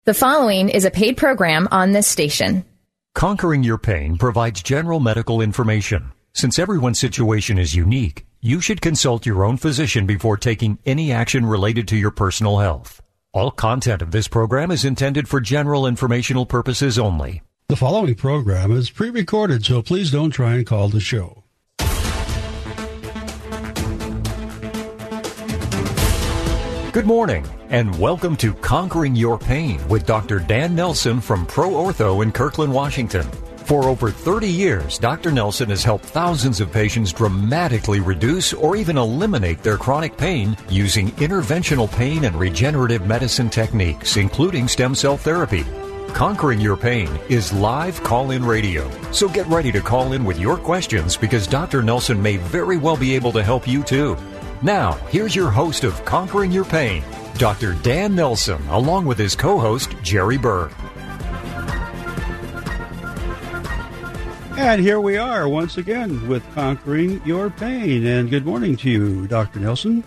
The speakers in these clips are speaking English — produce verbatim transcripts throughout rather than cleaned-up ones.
The following is a paid program on this station. Conquering Your Pain provides general medical information. Since everyone's situation is unique, you should consult your own physician before taking any action related to your personal health. All content of this program is intended for general informational purposes only. The following program is pre-recorded, so please don't try and call the show. Good morning, and welcome to Conquering Your Pain with Doctor Dan Nelson from Pro Ortho in Kirkland, Washington. For over thirty years, Doctor Nelson has helped thousands of patients dramatically reduce or even eliminate their chronic pain using interventional pain and regenerative medicine techniques, including stem cell therapy. Conquering Your Pain is live call-in radio, so get ready to call in with your questions because Doctor Nelson may very well be able to help you too. Now, here's your host of Conquering Your Pain, Doctor Dan Nelson, along with his co-host, Jerry Berg. And here we are once again with Conquering Your Pain. And good morning to you, Doctor Nelson.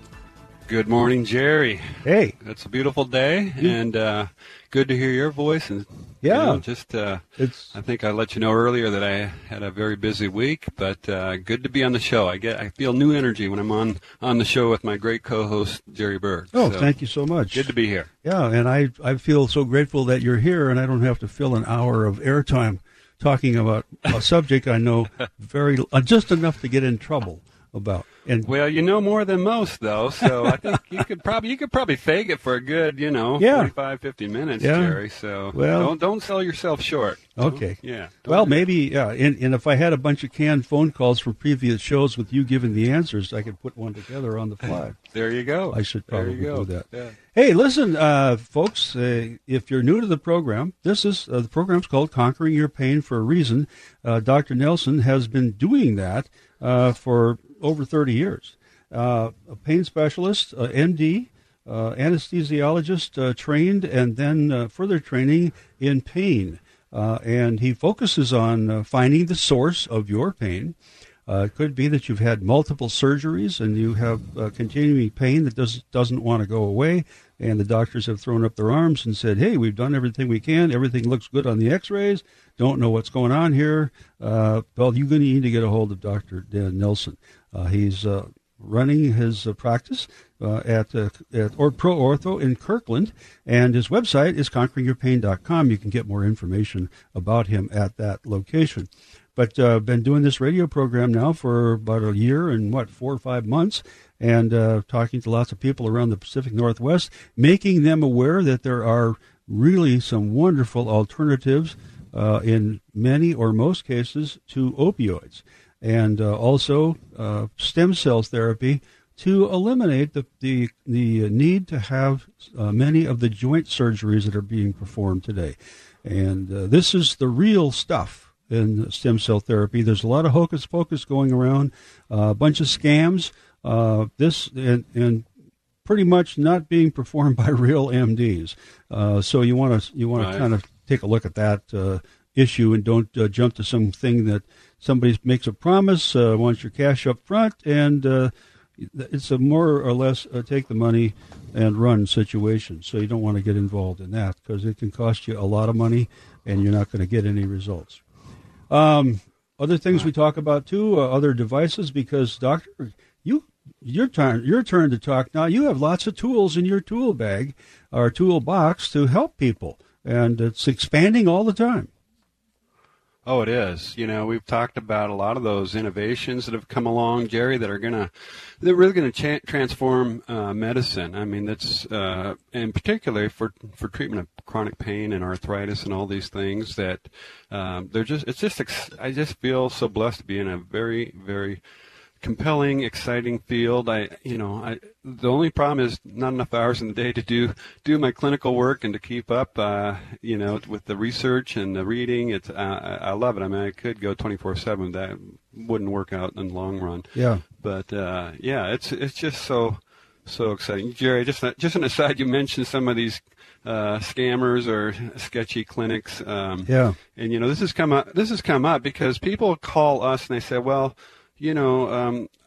Good morning, Jerry. Hey. It's a beautiful day, and uh, good to hear your voice. And yeah, you know, just uh, it's. I think I let you know earlier that I had a very busy week, but uh, good to be on the show. I get I feel new energy when I'm on, on the show with my great co-host Jerry Berg. Oh, so, thank you so much. Good to be here. Yeah, and I I feel so grateful that you're here, and I don't have to fill an hour of airtime talking about a subject I know very uh, just enough to get in trouble about. And well, you know more than most, though, so I think you could probably you could probably fake it for a good, you know, yeah. forty-five, fifty minutes, yeah. Jerry. So well, don't don't sell yourself short. Okay. Don't, yeah. Well, maybe, yeah. And, and if I had a bunch of canned phone calls from previous shows with you giving the answers, I could put one together on the fly. There you go. I should probably there you go. do that. Yeah. Hey, listen, uh, folks, uh, if you're new to the program, this is uh, the program's called Conquering Your Pain for a reason. Uh, Doctor Nelson has been doing that uh, for over thirty years. Uh, a pain specialist, uh, M D, uh, anesthesiologist uh, trained, and then uh, further training in pain. Uh, and he focuses on uh, finding the source of your pain. Uh, it could be that you've had multiple surgeries and you have uh, continuing pain that does, doesn't want to go away, and the doctors have thrown up their arms and said, hey, we've done everything we can. Everything looks good on the x-rays. Don't know what's going on here. Uh, well, you're going to need to get a hold of Doctor Dan Nelson. Uh, he's uh, running his uh, practice uh, at, uh, at or Pro Ortho in Kirkland, and his website is conquering your pain dot com. You can get more information about him at that location. But uh, been doing this radio program now for about a year and, what, four or five months, and uh, talking to lots of people around the Pacific Northwest, making them aware that there are really some wonderful alternatives uh, in many or most cases to opioids. And uh, also uh, stem cell therapy to eliminate the the, the need to have uh, many of the joint surgeries that are being performed today. And uh, this is the real stuff in stem cell therapy. There's a lot of hocus pocus going around, uh, a bunch of scams. Uh, this and, and pretty much not being performed by real M Ds. Uh, so you want to you want Right. to kind of take a look at that uh, issue and don't uh, jump to something that somebody makes a promise, uh, wants your cash up front, and uh, it's a more or less uh, take the money and run situation. So you don't want to get involved in that because it can cost you a lot of money and you're not going to get any results. Um, other things we talk about too, uh, other devices, because doctor, you your turn your turn to talk now. You have lots of tools in your tool bag or tool box to help people, and it's expanding all the time. Oh, it is. You know, we've talked about a lot of those innovations that have come along, Jerry, that are gonna, they're really gonna cha- transform uh, medicine. I mean, that's, uh, in particular for for treatment of chronic pain and arthritis and all these things that um, they're just. It's just. Ex- I just feel so blessed to be in a very, very compelling, exciting field. I, you know, I. The only problem is not enough hours in the day to do do my clinical work and to keep up, uh, you know, with the research and the reading. It's uh, I love it. I mean, I could go twenty-four seven. That wouldn't work out in the long run. Yeah. But uh, yeah, it's it's just so so exciting, Jerry. Just just an aside, you mentioned some of these uh, scammers or sketchy clinics. Um, yeah. And you know, this has come up. This has come up because people call us and they say, well, you know. Um,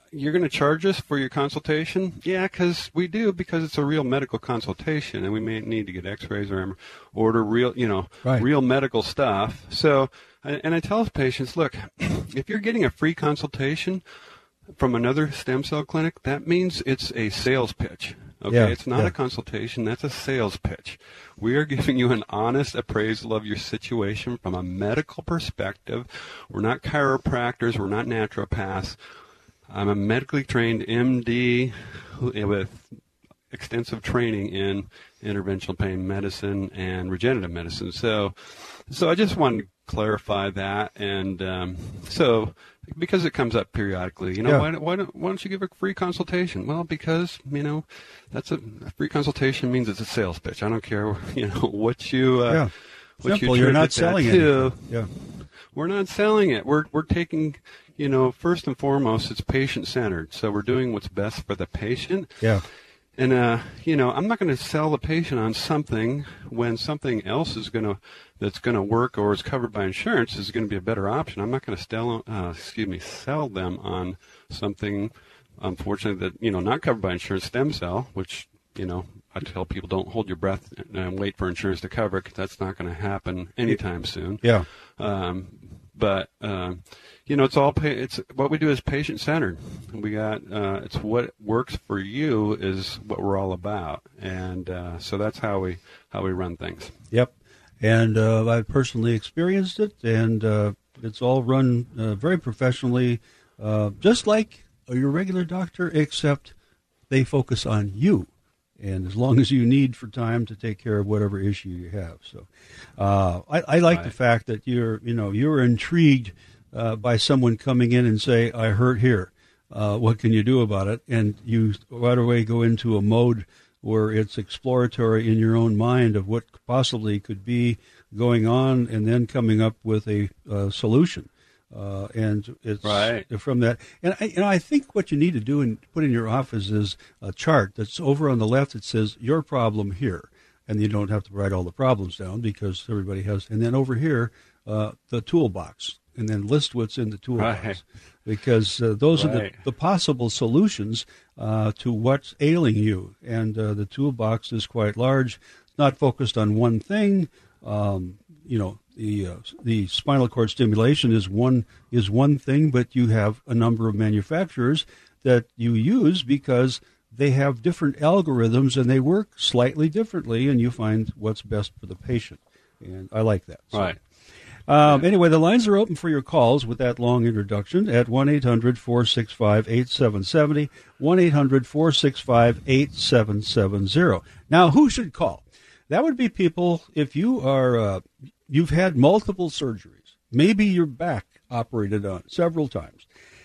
you're going to charge us for your consultation? Yeah, because we do, because it's a real medical consultation, and we may need to get x-rays or order real, you know, right. real medical stuff. So, and I tell patients, look, if you're getting a free consultation from another stem cell clinic, that means it's a sales pitch. Okay, yeah, it's not yeah. a consultation, that's a sales pitch. We are giving you an honest appraisal of your situation from a medical perspective. We're not chiropractors, we're not naturopaths. I'm a medically trained M D with extensive training in interventional pain medicine and regenerative medicine. So, so I just wanted to clarify that, and um, so because it comes up periodically, you know, yeah. why, why don't why don't you give a free consultation? Well, because you know, that's a, a free consultation means it's a sales pitch. I don't care, you know, what you uh, yeah. what Simple. you You're not attribute selling that to. it. Yeah, we're not selling it. We're we're taking, you know, first and foremost, it's patient centered. So we're doing what's best for the patient. Yeah. And, uh, you know, I'm not going to sell the patient on something when something else is going to, that's going to work or is covered by insurance is going to be a better option. I'm not going to sell, uh, excuse me, sell them on something, unfortunately, that, you know, not covered by insurance, stem cell, which, you know, I tell people don't hold your breath and wait for insurance to cover it, because that's not going to happen anytime soon. Yeah. Um, but, um, you know, it's all, pa- it's what we do is patient centered. We got, uh, it's what works for you is what we're all about. And, uh, so that's how we, how we run things. Yep. And, uh, I've personally experienced it, and, uh, it's all run, uh, very professionally, uh, just like your regular doctor, except they focus on you. And as long as you need for time to take care of whatever issue you have. So, uh, I, I like right. the fact that you're, you know, you're intrigued, uh, by someone coming in and say, I hurt here. Uh, what can you do about it? And you right away go into a mode where it's exploratory in your own mind of what possibly could be going on, and then coming up with a uh, solution. Uh, and it's right. from that. And I, you know, I think what you need to do and put in your office is a chart that's over on the left. It says your problem here, and you don't have to write all the problems down because everybody has. And then over here, uh, the toolbox, and then list what's in the toolbox, right. because uh, those right. are the, the possible solutions uh, to what's ailing you. And uh, the toolbox is quite large, not focused on one thing. Um, you know. The uh, the spinal cord stimulation is one is one thing, but you have a number of manufacturers that you use because they have different algorithms and they work slightly differently, and you find what's best for the patient. And I like that. So, right. Um, anyway, the lines are open for your calls with that long introduction at one eight hundred four six five eight seven seven zero, one eight hundred four six five eight seven seven zero. Now, who should call? That would be people, if you are, uh, you've had multiple surgeries, maybe your back operated on several times.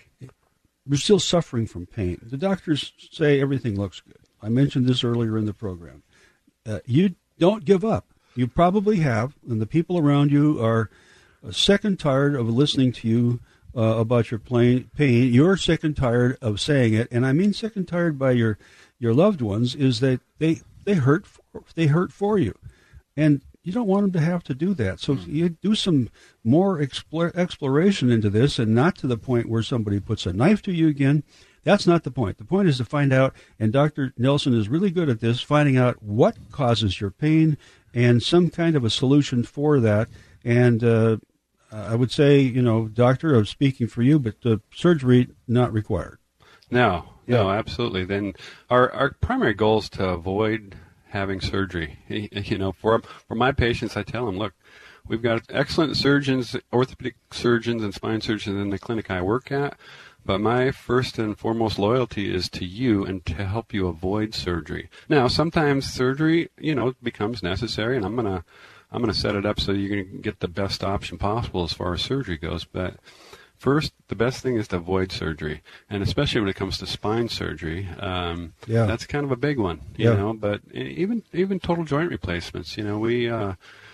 You're still suffering from pain. The doctors say everything looks good. I mentioned this earlier in the program. Uh, you don't give up. You probably have, and the people around you are sick and tired of listening to you uh, about your pain. You're sick and tired of saying it, and I mean sick and tired by your, your loved ones, is that they, they hurt for, they hurt for you. And you don't want them to have to do that. So you do some more explore, exploration into this, and not to the point where somebody puts a knife to you again. That's not the point. The point is to find out, and Doctor Nelson is really good at this, finding out what causes your pain and some kind of a solution for that. And uh, I would say, you know, doctor, I'm speaking for you, but uh, surgery not required. No, yeah. no, absolutely. Then our, our primary goal is to avoid having surgery. You know, for for my patients, I tell them, look, we've got excellent surgeons, orthopedic surgeons and spine surgeons in the clinic I work at, but my first and foremost loyalty is to you and to help you avoid surgery. Now, sometimes surgery, you know, becomes necessary, and I'm gonna I'm gonna set it up so you're gonna get the best option possible as far as surgery goes, but first, the best thing is to avoid surgery, and especially when it comes to spine surgery, um, yeah. that's kind of a big one, you yeah. know. But even even total joint replacements, you know, we uh,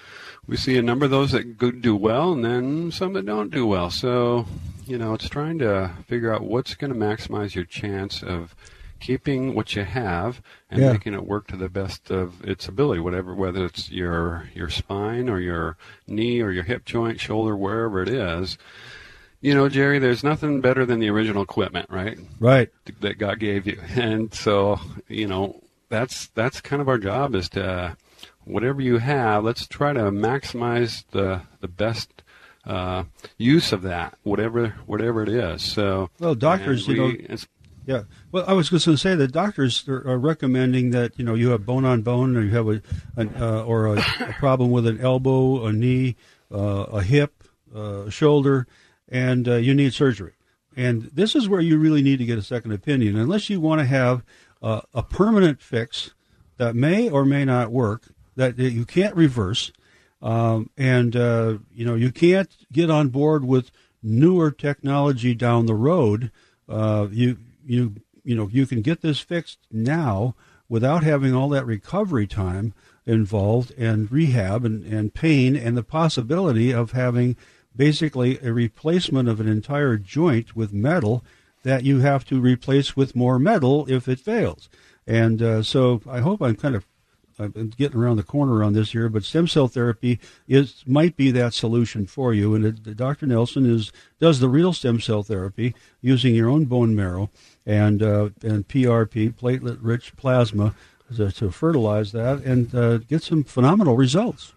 we see a number of those that go, do well, and then some that don't do well. So, you know, it's trying to figure out what's going to maximize your chance of keeping what you have and yeah. making it work to the best of its ability, whatever, whether it's your your spine or your knee or your hip joint, shoulder, wherever it is. You know, Jerry, there's nothing better than the original equipment, right? Right. That God gave you. And so, you know, that's that's kind of our job is to, uh, whatever you have, let's try to maximize the the best uh, use of that, whatever whatever it is. So, well, doctors, we, you know, it's, yeah. Well, I was just going to say that doctors are, are recommending that, you know, you have bone on bone, or you have a an, uh, or a, a problem with an elbow, a knee, uh, a hip, uh, a shoulder, and uh, you need surgery. And this is where you really need to get a second opinion, unless you want to have uh, a permanent fix that may or may not work, that you can't reverse, um, and uh, you know, you can't get on board with newer technology down the road. Uh, you you you know you can get this fixed now without having all that recovery time involved, and rehab and, and pain, and the possibility of having basically a replacement of an entire joint with metal that you have to replace with more metal if it fails. And uh, so I hope I'm kind of I'm getting around the corner on this here, but stem cell therapy is might be that solution for you. And it, Doctor Nelson is does the real stem cell therapy using your own bone marrow and uh, and P R P, platelet-rich plasma, to, to fertilize that and uh, get some phenomenal results.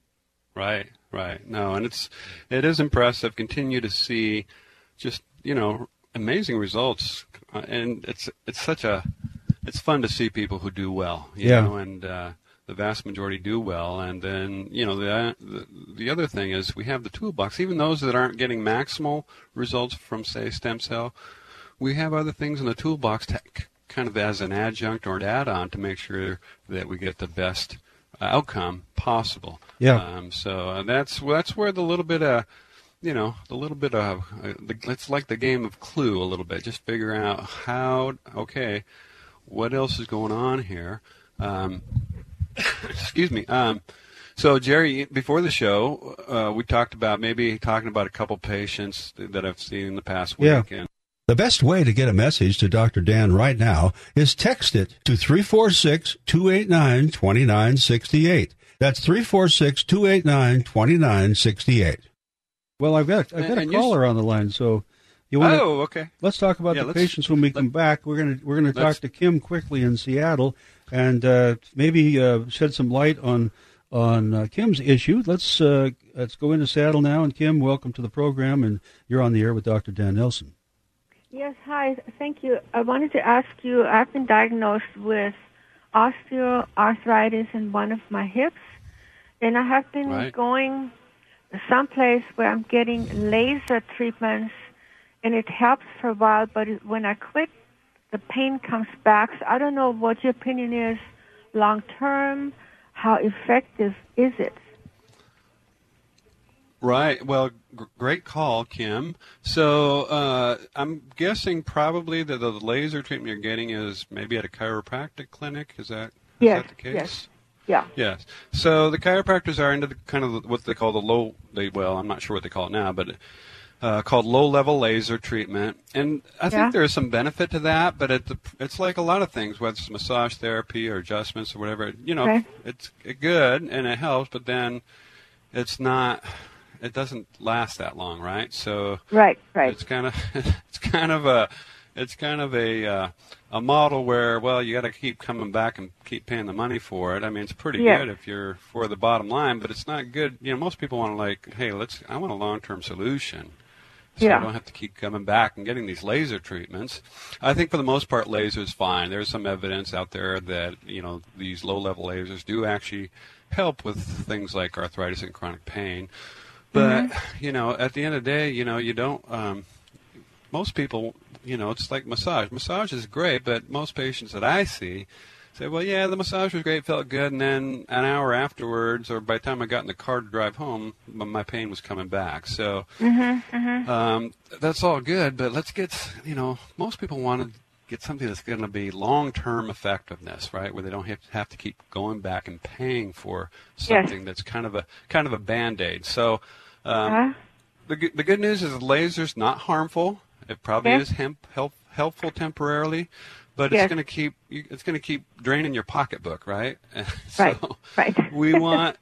Right, right. No, and it's it is impressive. Continue to see just, you know, amazing results, uh, and it's it's such a it's fun to see people who do well, you yeah. know, and uh, the vast majority do well. And then, you know, the, the the other thing is we have the toolbox. Even those that aren't getting maximal results from, say, stem cell, we have other things in the toolbox to, kind of as an adjunct or an add-on to make sure that we get the best outcome possible. Yeah. Um, so that's that's where the little bit of, you know, the little bit of, uh, the, it's like the game of Clue a little bit. Just figuring out how, okay, what else is going on here? Um, excuse me. Um, so, Jerry, before the show, uh, we talked about maybe talking about a couple patients that I've seen in the past week. Yeah. And the best way to get a message to Doctor Dan right now is text it to three four six, two eight nine, two nine six eight. That's three four six, two eight nine, two nine six eight. Well, I've got I've got and a caller on the line, so you want Oh, okay. Let's talk about yeah, the patients when we let, come back. We're gonna we're gonna talk let's, to Kim quickly in Seattle, and uh, maybe uh, shed some light on on uh, Kim's issue. Let's uh, let's go into Seattle now. And Kim, welcome to the program, and you're on the air with Doctor Dan Nelson. Yes, hi. Thank you. I wanted to ask you. I've been diagnosed with osteoarthritis in one of my hips, and I have been right. going someplace where I'm getting laser treatments, and it helps for a while, but it, when I quit, the pain comes back. So I don't know what your opinion is long term. How effective is it? Right. Well, g- great call, Kim. So uh, I'm guessing probably that the laser treatment you're getting is maybe at a chiropractic clinic. Is that, is yes, that the case? Yes. Yeah. Yes. So the chiropractors are into the kind of what they call the low, they, well, I'm not sure what they call it now, but uh, called low-level laser treatment. And I think yeah. there is some benefit to that, but it, it's like a lot of things, whether it's massage therapy or adjustments or whatever. You know, okay. it's good and it helps, but then it's not, it doesn't last that long, right? So right, right. It's kind of, it's kind of a, it's kind of a uh, a model where, well, you got to keep coming back and keep paying the money for it. I mean, it's pretty yeah. good if you're for the bottom line, but it's not good. You know, most people want to like, hey, let's. I want a long-term solution, so yeah. I don't have to keep coming back and getting these laser treatments. I think for the most part, laser's fine. There's some evidence out there that you know these low-level lasers do actually help with things like arthritis and chronic pain. But mm-hmm. you know, at the end of the day, you know, you don't. Um, most people. You know, it's like massage. Massage is great, but most patients that I see say, well, yeah, the massage was great, felt good, and then an hour afterwards, or by the time I got in the car to drive home, my pain was coming back. So mm-hmm, mm-hmm. Um, that's all good, but let's get, you know, most people want to get something that's going to be long-term effectiveness, right, where they don't have to, have to keep going back and paying for something yes. that's kind of a kind of a Band-Aid. So um, uh-huh. the, the good news is the laser's not harmful. It probably yes. is hemp, help, helpful temporarily, but yes. it's going to keep it's going to keep draining your pocketbook, right? right. So right. we want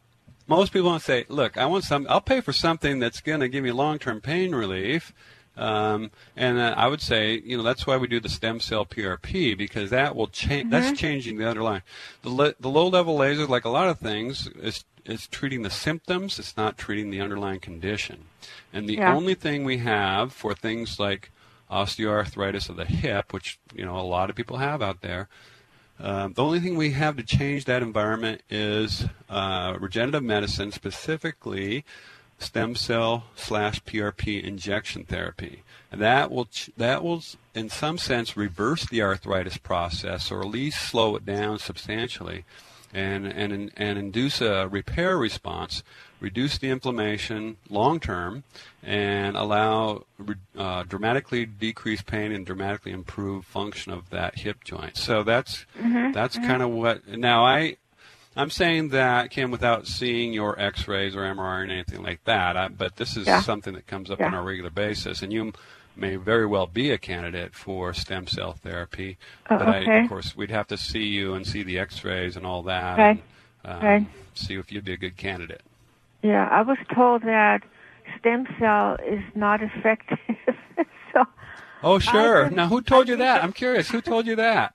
most people want to say, look, I want some, I'll pay for something that's going to give me long-term pain relief. Um, and uh, I would say, you know, that's why we do the stem cell P R P, because that will change. Mm-hmm. That's changing the underlying. The, le- the low-level laser, like a lot of things, is is treating the symptoms. It's not treating the underlying condition. And the yeah. only thing we have for things like osteoarthritis of the hip, which, you know, a lot of people have out there, um, the only thing we have to change that environment is uh, regenerative medicine, specifically stem cell slash P R P injection therapy. And that will, ch- that will, in some sense, reverse the arthritis process, or at least slow it down substantially, and and and induce a repair response, reduce the inflammation long term, and allow uh, dramatically decrease pain and dramatically improve function of that hip joint. So that's mm-hmm. that's mm-hmm. kind of what. Now I. I'm saying that, Kim, without seeing your X-rays or M R I or anything like that, I, but this is yeah. something that comes up yeah. on a regular basis, and you may very well be a candidate for stem cell therapy. Oh, but okay. I, of course, we'd have to see you and see the X-rays and all that, right. and um, right. see if you'd be a good candidate. Yeah, I was told that stem cell is not effective. so. Oh, sure. Just, now, who told you that? I'm curious. Who told you that?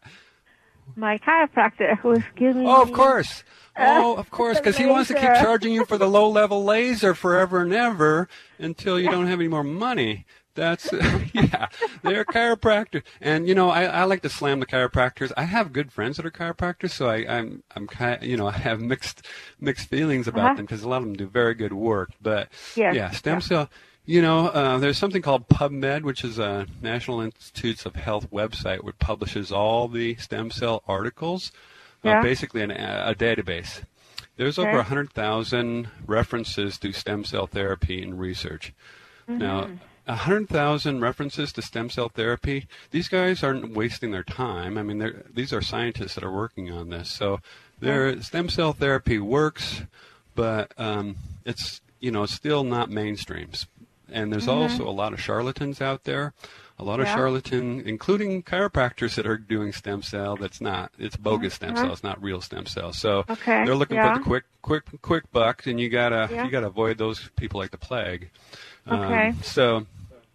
My chiropractor was giving Oh, of me, course. Oh, of course, because he wants to keep charging you for the low-level laser forever and ever until you don't have any more money. That's, yeah, they're chiropractors. And, you know, I, I like to slam the chiropractors. I have good friends that are chiropractors, so I, I'm, I'm kind you know, I have mixed mixed feelings about uh-huh. them, because a lot of them do very good work. But, yes. yeah, stem yeah. cell. You know, uh, there's something called PubMed, which is a National Institutes of Health website which publishes all the stem cell articles, yeah. uh, basically an, a database. There's okay. over one hundred thousand references to stem cell therapy and research. Mm-hmm. Now, one hundred thousand references to stem cell therapy, these guys aren't wasting their time. I mean, these are scientists that are working on this. So their yeah. stem cell therapy works, but um, it's, you know, it's still not mainstream. And there's mm-hmm. also a lot of charlatans out there, a lot yeah. of charlatan, including chiropractors that are doing stem cell. That's not, it's bogus stem uh-huh. cell. It's not real stem cell. So okay. they're looking yeah. for the quick, quick, quick buck, and you gotta, yeah. you gotta avoid those people like the plague. Okay. Um, so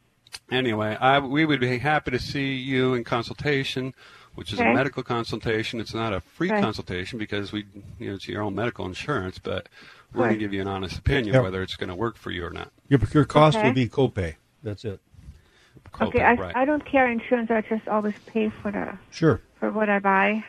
anyway, I, we would be happy to see you in consultation, which is okay. a medical consultation. It's not a free right. consultation because we, you know, it's your own medical insurance, but we're right. going to give you an honest opinion yep. whether it's going to work for you or not. Your, your cost okay. will be copay. That's it. Copay, okay, I, right. I don't carry insurance. I just always pay for the sure for what I buy.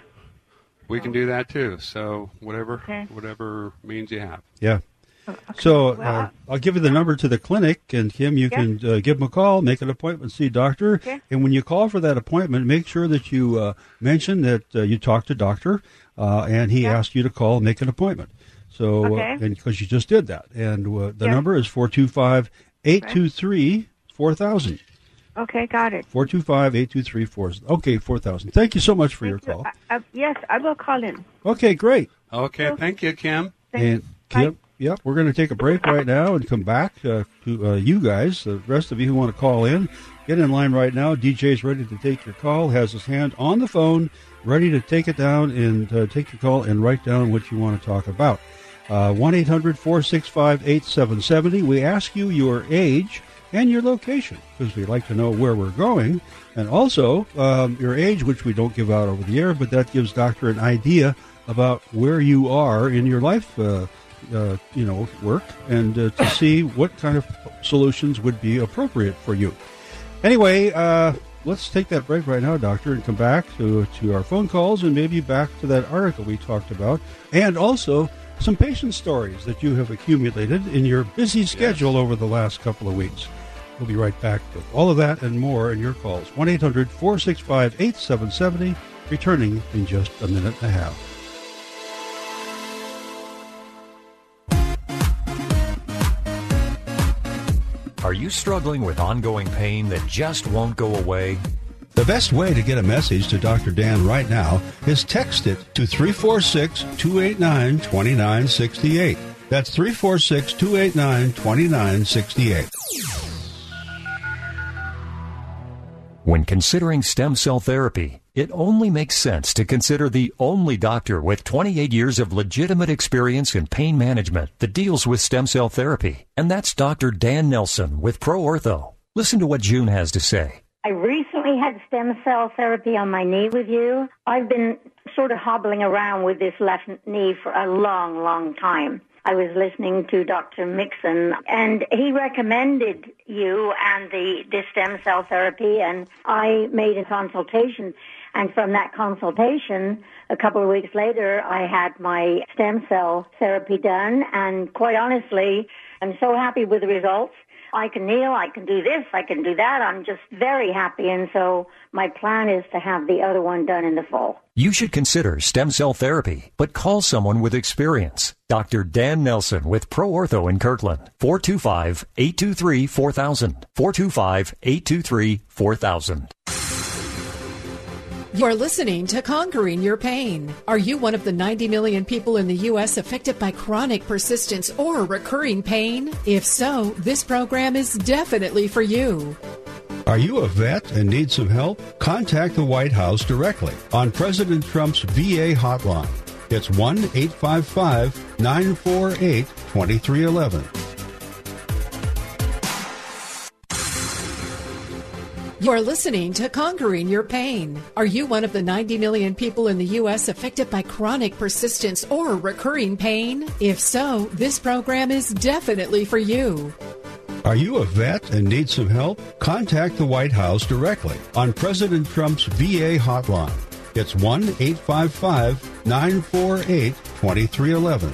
We can do that too. So whatever, okay. whatever means you have. Yeah. Oh, okay. So well, uh, I'll give you the number to the clinic, and Kim, you yeah. can uh, give them a call, make an appointment, see a doctor. Okay. And when you call for that appointment, make sure that you uh, mention that uh, you talked to doctor, uh, and he yeah. asked you to call and make an appointment. So, okay. uh, and because you just did that, and uh, the yeah. number is four two five, eight two three, four thousand. Okay, got it. four two five, eight two three, four thousand. Okay, four thousand. Thank you so much for Thank your you. call. I, I, yes, I will call in. Okay, great. Okay, thank you, Kim. Thank and Kim, yep, we're going to take a break right now and come back uh, to uh, you guys. The rest of you who want to call in, get in line right now. D J's ready to take your call, has his hand on the phone, ready to take it down and uh, take your call and write down what you want to talk about. Uh, one eight hundred, four six five, eight seven seven zero. We ask you your age and your location because we'd like to know where we're going. And also um, your age, which we don't give out over the air, but that gives Doctor an idea about where you are in your life, uh, uh, you know, work, and uh, to see what kind of solutions would be appropriate for you. Anyway, uh, let's take that break right now, Doctor, and come back to, to our phone calls and maybe back to that article we talked about. And also some patient stories that you have accumulated in your busy schedule yes. over the last couple of weeks. We'll be right back with all of that and more in your calls. one eight hundred, four six five, eight seven seven zero, returning in just a minute and a half. Are you struggling with ongoing pain that just won't go away? The best way to get a message to Doctor Dan right now is text it to three four six, two eight nine, two nine six eight. That's three four six, two eight nine, two nine six eight. When considering stem cell therapy, it only makes sense to consider the only doctor with twenty-eight years of legitimate experience in pain management that deals with stem cell therapy. And that's Doctor Dan Nelson with ProOrtho. Listen to what June has to say. I recently had stem cell therapy on my knee with you. I've been sort of hobbling around with this left knee for a long, long time. I was listening to Doctor Mixon, and he recommended you and the, the stem cell therapy, and I made a consultation. And from that consultation, a couple of weeks later, I had my stem cell therapy done, and quite honestly, I'm so happy with the results. I can kneel, I can do this, I can do that. I'm just very happy, and so my plan is to have the other one done in the fall. You should consider stem cell therapy, but call someone with experience. Doctor Dan Nelson with ProOrtho in Kirkland, four two five, eight two three, four thousand, four two five, eight two three, four thousand. You're listening to Conquering Your Pain. Are you one of the ninety million people in the U S affected by chronic, persistent, or recurring pain? If so, this program is definitely for you. Are you a vet and need some help? Contact the White House directly on President Trump's V A hotline. It's one eight five five, nine four eight, two three one one. You're listening to Conquering Your Pain. Are you one of the ninety million people in the U S affected by chronic, persistent, or recurring pain? If so, this program is definitely for you. Are you a vet and need some help? Contact the White House directly on President Trump's V A hotline. It's one eight five five, nine four eight, two three one one.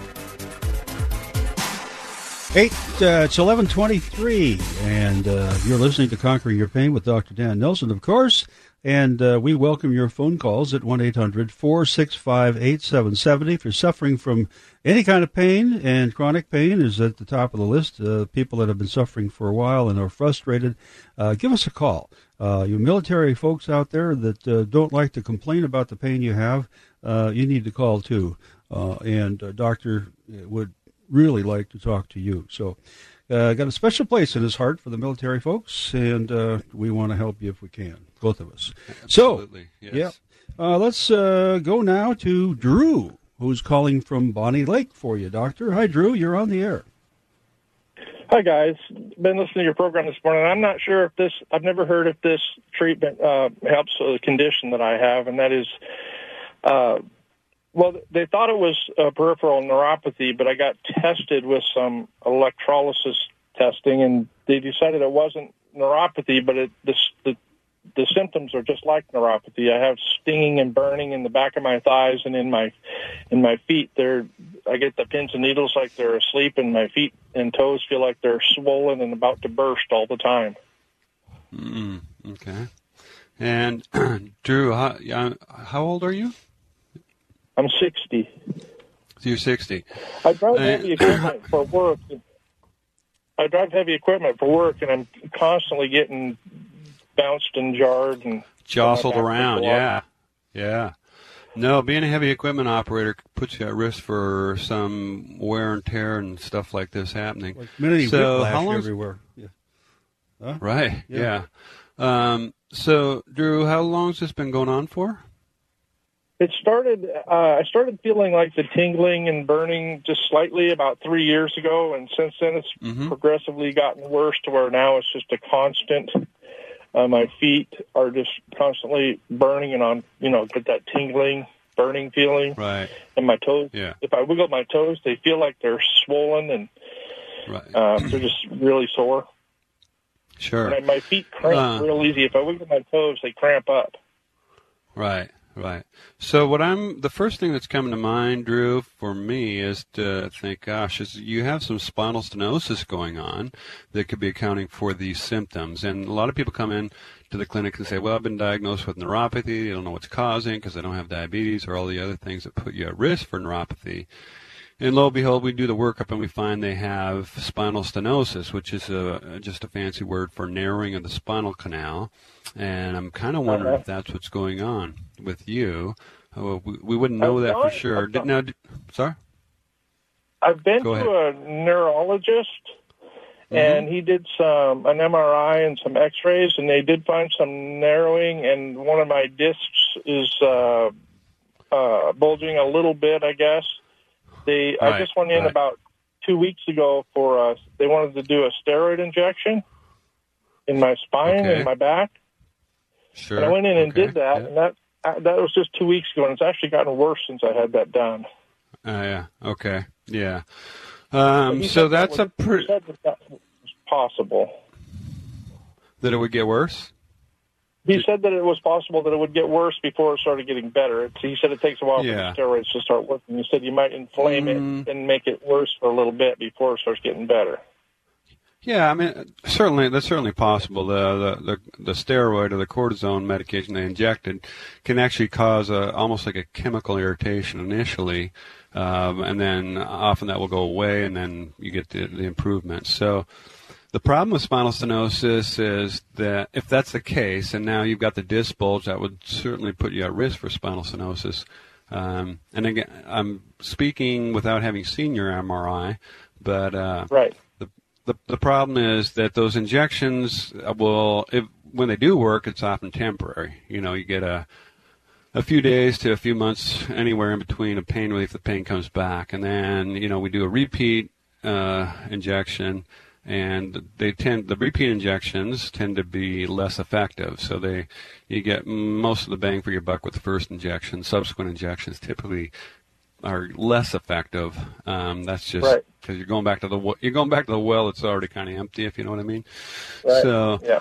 Eight, uh, it's eleven twenty-three, and uh, you're listening to Conquering Your Pain with Doctor Dan Nelson, of course, and uh, we welcome your phone calls at one eight hundred, four six five, eight seven seven zero. If you're suffering from any kind of pain, and chronic pain is at the top of the list, uh, people that have been suffering for a while and are frustrated, uh, give us a call. Uh, you military folks out there that uh, don't like to complain about the pain you have, uh, you need to call too, uh, and a doctor would really like to talk to you. So uh, got a special place in his heart for the military folks, and uh, we want to help you if we can, both of us. Absolutely, so, yes. yeah, uh, let's uh, go now to Drew, who's calling from Bonnie Lake for you, Doctor. Hi, Drew. You're on the air. Hi, guys. Been listening to your program this morning. I'm not sure if this, I've never heard if this treatment uh, helps a condition that I have, and that is uh well, they thought it was uh, peripheral neuropathy, but I got tested with some electrolysis testing, and they decided it wasn't neuropathy, but it, the, the the symptoms are just like neuropathy. I have stinging and burning in the back of my thighs and in my in my feet. They're I get the pins and needles like they're asleep, and my feet and toes feel like they're swollen and about to burst all the time. Mm, okay. And Drew, how, how old are you? I'm sixty. So you're sixty. I drive uh, heavy equipment for work. I drive heavy equipment for work, and I'm constantly getting bounced and jarred and jostled around. Yeah, yeah. No, being a heavy equipment operator puts you at risk for some wear and tear and stuff like this happening. Like many so whiplash how long? everywhere. Yeah. Huh? Right. Yeah. yeah. Um, so, Drew, how long has this been going on for? It started, uh, I started feeling like the tingling and burning just slightly about three years ago, and since then it's mm-hmm. progressively gotten worse to where now it's just a constant. Uh, my feet are just constantly burning and on, you know, get that tingling, burning feeling. Right. And my toes, yeah. if I wiggle my toes, they feel like they're swollen and right. uh, they're just really sore. Sure. And my feet cramp uh, real easy. If I wiggle my toes, they cramp up. Right. Right. So what I'm, the first thing that's coming to mind, Drew, for me is to think, gosh, is you have some spinal stenosis going on that could be accounting for these symptoms. And a lot of people come in to the clinic and say, well, I've been diagnosed with neuropathy. They don't know what's causing because they don't have diabetes or all the other things that put you at risk for neuropathy. And lo and behold, we do the workup and we find they have spinal stenosis, which is a, just a fancy word for narrowing of the spinal canal. And I'm kind of wondering uh-huh. if that's what's going on with you. Uh, we, we wouldn't know I've that gone, for sure. Did, now, did, sorry? I've been Go to ahead. a neurologist, Mm-hmm. And he did some an M R I and some X-rays, and they did find some narrowing. And one of my discs is uh, uh, bulging a little bit, I guess. They right, I just went in right. about two weeks ago for uh, they wanted to do a steroid injection in my spine okay. and my back. Sure. And I went in and okay. did that, yeah. and that that was just two weeks ago, and it's actually gotten worse since I had that done. Oh uh, yeah. Okay. Yeah. Um, so that's that was, a pretty. That was possible. That it would get worse? He Did... said that it was possible that it would get worse before it started getting better. It's, he said it takes a while yeah. for the steroids to start working. He said you might inflame mm. it and make it worse for a little bit before it starts getting better. Yeah, I mean, certainly that's certainly possible. The, the the the steroid or the cortisone medication they injected can actually cause a, almost like a chemical irritation initially, um, and then often that will go away, and then you get the, the improvement. So the problem with spinal stenosis is that if that's the case, and now you've got the disc bulge, that would certainly put you at risk for spinal stenosis. Um, and again, I'm speaking without having seen your M R I, but uh, right. The the problem is that those injections will, if, when they do work, it's often temporary. You know, you get a a few days to a few months, anywhere in between, of pain relief. The pain comes back, and then you know we do a repeat uh, injection, and they tend the repeat injections tend to be less effective. So they you get most of the bang for your buck with the first injection. Subsequent injections typically are less effective. Um, that's just because right. you're going back to the you're going back to the well that's already kind of empty, if you know what I mean. Right. So yeah.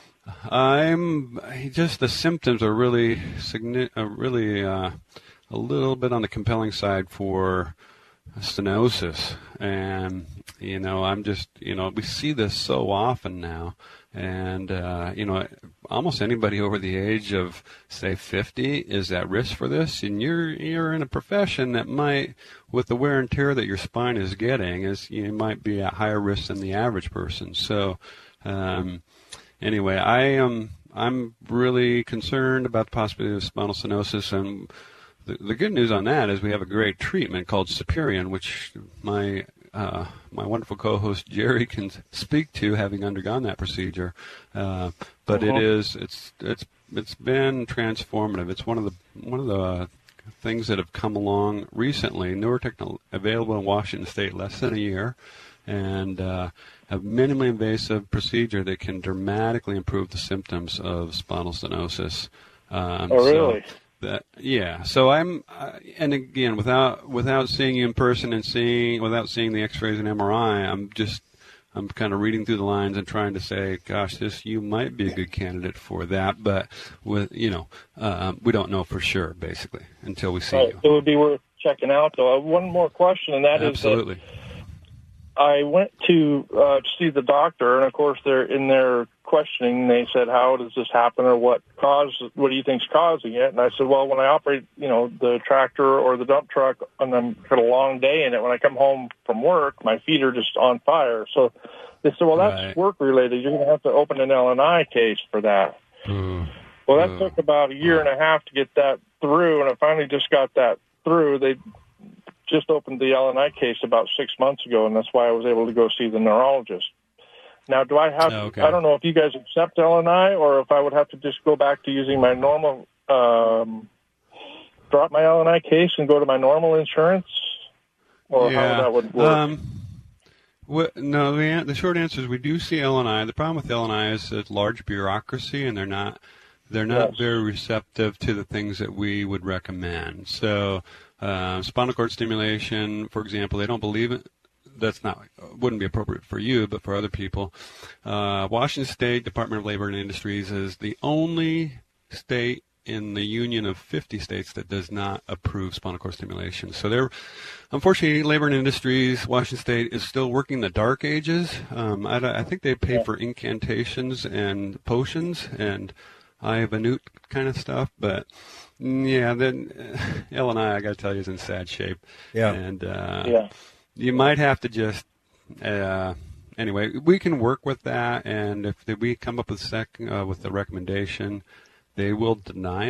I'm just the symptoms are really are really uh, a little bit on the compelling side for stenosis, and you know I'm just you know we see this so often now. And, uh, you know, almost anybody over the age of, say, fifty is at risk for this. And you're you're in a profession that might, with the wear and tear that your spine is getting, is you might be at higher risk than the average person. So, um, anyway, I am I'm really concerned about the possibility of spinal stenosis. And the, the good news on that is we have a great treatment called Superion, which my Uh, my wonderful co-host Jerry can speak to, having undergone that procedure. Uh, but uh-huh. it is it's it's it's been transformative. It's one of the one of the things that have come along recently. Newer technology available in Washington State less than a year, and uh, a minimally invasive procedure that can dramatically improve the symptoms of spinal stenosis. Um, oh, really? So, That, yeah, so I'm, uh, and again, without without seeing you in person and seeing without seeing the X-rays and M R I, I'm just I'm kind of reading through the lines and trying to say, gosh, this you might be a good candidate for that, but with you know, uh, we don't know for sure, basically, until we see right. you. It would be worth checking out, though. One more question, and that Absolutely. is that I went to uh, see the doctor, and of course, they're in their questioning. They said, "How does this happen, or what cause? What do you think's causing it?" And I said, "Well, when I operate, you know, the tractor or the dump truck, and I'm got a long day in it. When I come home from work, my feet are just on fire." So they said, "Well, that's right. work related. You're going to have to open an L and I case for that." Mm. Well, that mm. took about a year and a half to get that through, and I finally just got that through. They just opened the L and I case about six months ago, and that's why I was able to go see the neurologist. Now, do I have, oh, okay. I don't know if you guys accept L and I or if I would have to just go back to using my normal, um, drop my L and I case and go to my normal insurance, or yeah. how that would work? Um, what, no, the, the short answer is we do see L and I. The problem with L and I is it's large bureaucracy, and they're not they're not yes. very receptive to the things that we would recommend. So, uh, spinal cord stimulation, for example, they don't believe it. That's not wouldn't be appropriate for you, but for other people. Uh, Washington State Department of Labor and Industries is the only state in the union of fifty states that does not approve spinal cord stimulation. So they're, unfortunately, Labor and Industries, Washington State is still working the dark ages. Um, I, I think they pay for incantations and potions and Ivanut kind of stuff, but yeah, then uh, L and I, I got to tell you, is in sad shape. Yeah. And uh, yeah. you might have to just, uh, anyway, we can work with that, and if we come up with sec, uh, with the recommendation, they will deny it.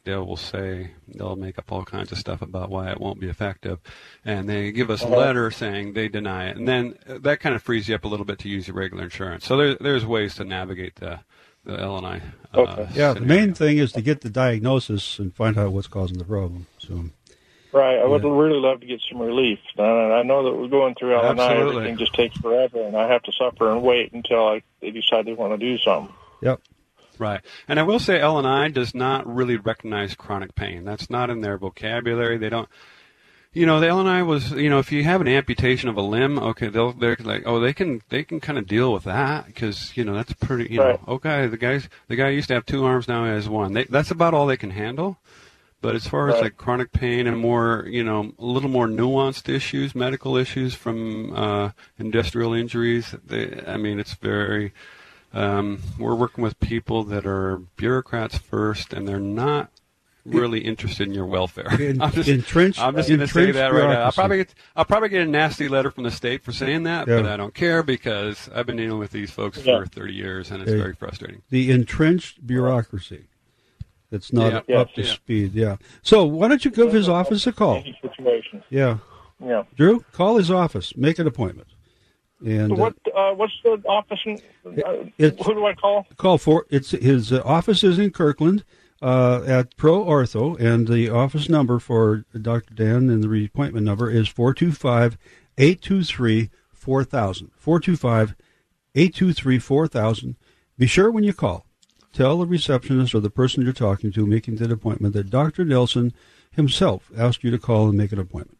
they will say, they'll make up all kinds of stuff about why it won't be effective. And they give us a Uh-huh. letter saying they deny it. And then that kind of frees you up a little bit to use your regular insurance. So there, there's ways to navigate the, the L and I. Uh, Okay. Yeah, the scenario. main thing is to get the diagnosis and find out what's causing the problem. So, Right. I would Yeah. really love to get some relief. And I know that we're going through L and I, Absolutely. everything just takes forever, and I have to suffer and wait until I, they decide they want to do something. yep. Right. And I will say L and I does not really recognize chronic pain. That's not in their vocabulary. They don't, you know, the L and I was, you know, if you have an amputation of a limb, okay, they'll, they're like, oh, they can, they can kind of deal with that because, you know, that's pretty, you Right. know, okay, the guy's, the guy used to have two arms, now he has one. They, that's about all they can handle. But as far as Right. like chronic pain and more, you know, a little more nuanced issues, medical issues from uh, industrial injuries, they, I mean, it's very, um, we're working with people that are bureaucrats first, and they're not really interested in your welfare. In- I'm just, entrenched- I'm just going to say entrenched that right now. I'll bureaucracy. probably get, I'll probably get a nasty letter from the state for saying that, Yeah. but I don't care because I've been dealing with these folks Yeah. for thirty years, and it's Yeah. very frustrating. The entrenched bureaucracy. It's not Yeah. up Yes. to Yeah. speed. Yeah. So why don't you give his office a call? Any situation. Yeah. Yeah. Drew, call his office. Make an appointment. And So uh, what? Uh, what's the office? In, uh, It's- who do I call? call for it's his uh, office is in Kirkland uh, at Pro Ortho, and the office number for Doctor Dan and the appointment number is four two five, eight two three, four thousand. four two five, eight two three, four thousand. Be sure when you call, tell the receptionist or the person you're talking to making that appointment that Doctor Nelson himself asked you to call and make an appointment.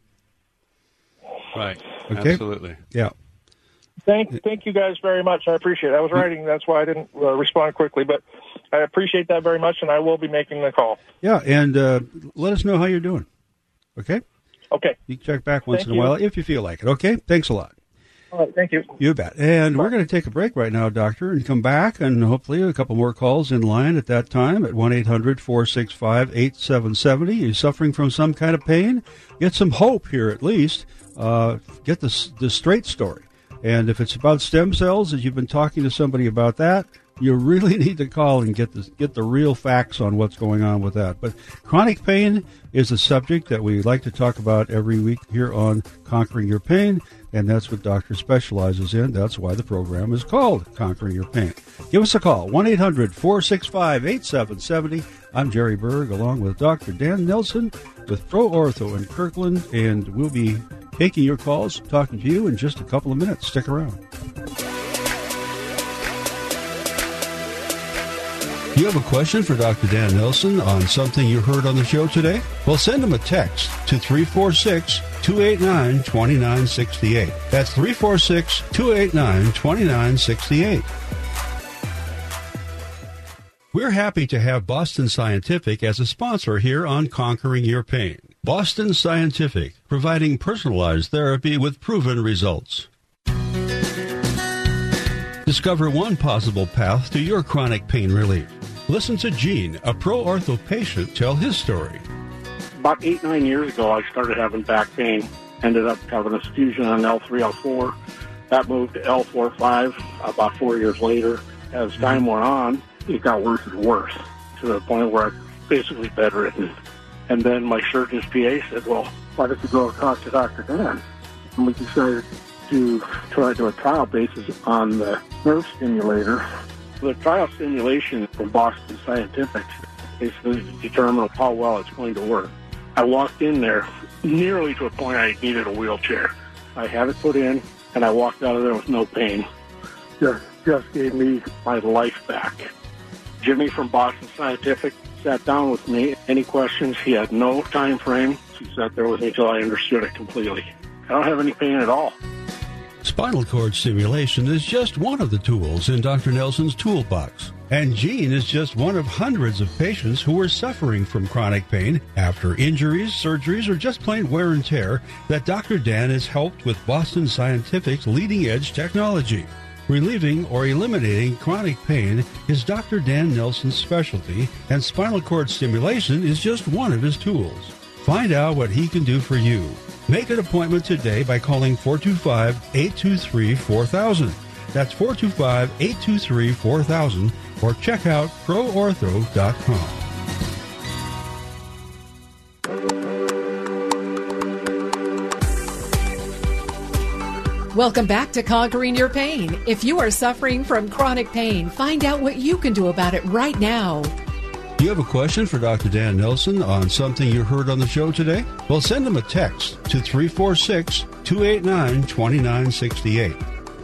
Right. Okay. Absolutely. Yeah. Thank, thank you guys very much. I appreciate it. I was writing, that's why I didn't uh, respond quickly, but I appreciate that very much, and I will be making the call. Yeah, and uh, let us know how you're doing. Okay? Okay. You can check back once Thank in a you. while if you feel like it. Okay? Thanks a lot. All right. Thank you. You bet. And we're going to take a break right now, Doctor, and come back, and hopefully a couple more calls in line at that time at one eight hundred, four six five, eight seven seven zero. You're suffering from some kind of pain? Get some hope here at least. Uh, get the, the straight story. And if it's about stem cells, as you've been talking to somebody about that, you really need to call and get the, get the real facts on what's going on with that. But chronic pain is a subject that we like to talk about every week here on Conquering Your Pain, and that's what Doctor specializes in. That's why the program is called Conquering Your Pain. Give us a call, one eight hundred, four six five, eight seven seven zero. I'm Jerry Berg, along with Doctor Dan Nelson with Pro Ortho in Kirkland, and we'll be taking your calls, talking to you in just a couple of minutes. Stick around. You have a question for Doctor Dan Nelson on something you heard on the show today? Well, send him a text to three four six, two eight nine, two nine six eight. That's three four six, two eight nine, two nine six eight. We're happy to have Boston Scientific as a sponsor here on Conquering Your Pain. Boston Scientific, providing personalized therapy with proven results. Discover one possible path to your chronic pain relief. Listen to Gene, a Pro Ortho patient, tell his story. About eight, nine years ago, I started having back pain. Ended up having a fusion on L three, L four. That moved to L four, five about four years later. As time went on, it got worse and worse to the point where I'm basically bedridden. And then my surgeon's P A said, well, why don't you go talk to Doctor Dan? And we decided to try to do a trial basis on the nerve stimulator. The trial stimulation from Boston Scientific basically determine how well it's going to work. I walked in there nearly to a point I needed a wheelchair. I had it put in, and I walked out of there with no pain. Just, just gave me my life back. Jimmy from Boston Scientific sat down with me. Any questions? He had no time frame. He sat there with me until I understood it completely. I don't have any pain at all. Spinal cord stimulation is just one of the tools in Doctor Nelson's toolbox. And Gene is just one of hundreds of patients who are suffering from chronic pain after injuries, surgeries, or just plain wear and tear that Doctor Dan has helped with Boston Scientific's leading-edge technology. Relieving or eliminating chronic pain is Doctor Dan Nelson's specialty, and spinal cord stimulation is just one of his tools. Find out what he can do for you. Make an appointment today by calling four two five, eight two three, four thousand. That's four two five, eight two three, four thousand, or check out pro ortho dot com. Welcome back to Conquering Your Pain. If you are suffering from chronic pain, find out what you can do about it right now. Do you have a question for Doctor Dan Nelson on something you heard on the show today? Well, send him a text to three four six, two eight nine, two nine six eight.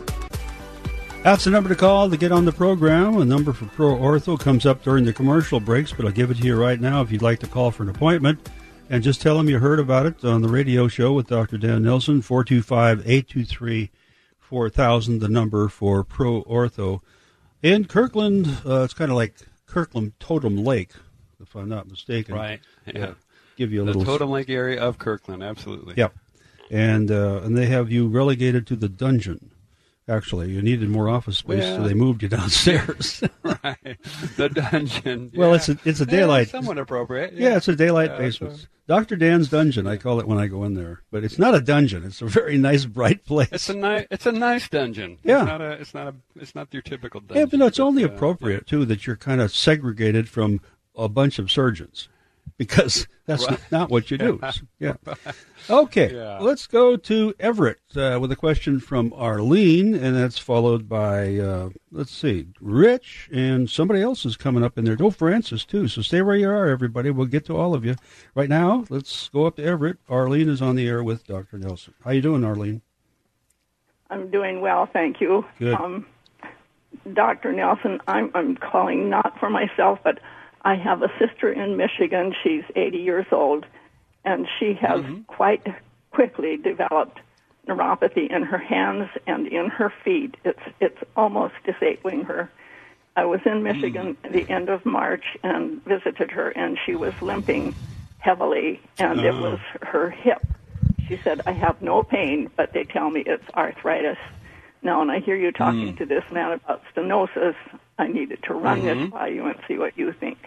That's the number to call to get on the program. A number for Pro Ortho comes up during the commercial breaks, but I'll give it to you right now if you'd like to call for an appointment. And just tell them you heard about it on the radio show with Doctor Dan Nelson, four two five, eight two three, four thousand, the number for Pro Ortho. In Kirkland, uh, it's kind of like Kirkland Totem Lake, if I'm not mistaken. Right, yeah. Give you a the little... Totem Lake area of Kirkland, absolutely. Yep. And, uh, and they have you relegated to the dungeon. Actually, you needed more office space, yeah. so they moved you downstairs. Right, the dungeon. Well, yeah. it's a it's a daylight. Yeah, somewhat appropriate. Yeah, yeah it's a daylight yeah, basement. So. Doctor Dan's dungeon, I call it when I go in there. But it's not a dungeon. It's a very nice, bright place. It's a nice. It's a nice dungeon. Yeah. It's not a. It's not a. It's not your typical dungeon. Yeah, but no, it's only uh, appropriate too that you're kind of segregated from a bunch of surgeons, because that's right. not, not what you do. Yeah. Okay, yeah. Let's go to Everett uh, with a question from Arlene, and that's followed by, uh, let's see, Rich, and somebody else is coming up in there. Oh, Francis, too. So stay where you are, everybody. We'll get to all of you. Right now, let's go up to Everett. Arlene is on the air with Doctor Nelson. How you doing, Arlene? I'm doing well, thank you. Good. Um, Doctor Nelson, I'm, I'm calling not for myself, but I have a sister in Michigan. She's eighty years old. And she has mm-hmm. quite quickly developed neuropathy in her hands and in her feet. It's it's almost disabling her. I was in Michigan at the end of March and visited her, and she was limping heavily, and oh. it was her hip. She said, I have no pain, but they tell me it's arthritis. Now, when I hear you talking mm. to this man about stenosis, I needed to run mm-hmm. this by you and see what you think.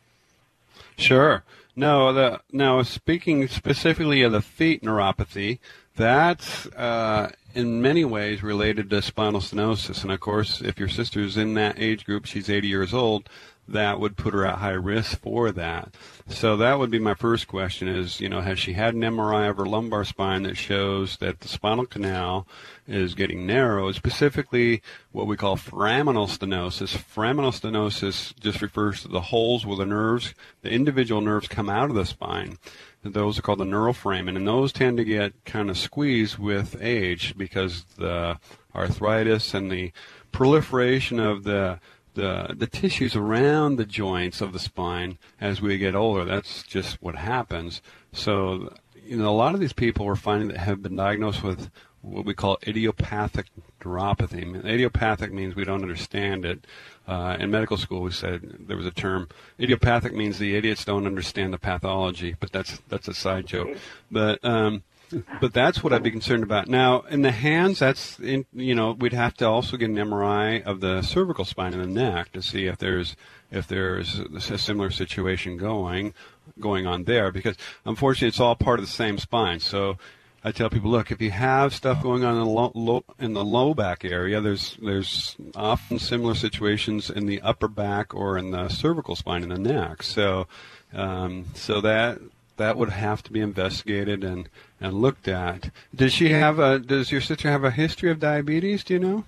Sure. No, the, now speaking specifically of the feet neuropathy, that's uh, in many ways related to spinal stenosis. And, of course, if your sister's in that age group, she's eighty years old, that would put her at high risk for that. So that would be my first question is, you know, has she had an M R I of her lumbar spine that shows that the spinal canal is getting narrow, specifically what we call foraminal stenosis. Foraminal stenosis just refers to the holes where the nerves, the individual nerves come out of the spine. Those are called the neural foramen, and those tend to get kind of squeezed with age because the arthritis and the proliferation of the the the tissues around the joints of the spine as we get older. That's just what happens. So, you know, a lot of these people we're finding that have been diagnosed with what we call idiopathic neuropathy. Idiopathic means we don't understand it. Uh, in medical school, we said there was a term. Idiopathic means the idiots don't understand the pathology, but that's that's a side joke. But um, but that's what I'd be concerned about. Now, in the hands, that's in, you know we'd have to also get an M R I of the cervical spine and the neck to see if there's if there's a similar situation going going on there, because unfortunately it's all part of the same spine. So I tell people, look, if you have stuff going on in the low, low, in the low back area, there's there's often similar situations in the upper back or in the cervical spine in the neck. So um, so that that would have to be investigated and, and looked at. Does she have a? Does your sister have a history of diabetes? Do you know?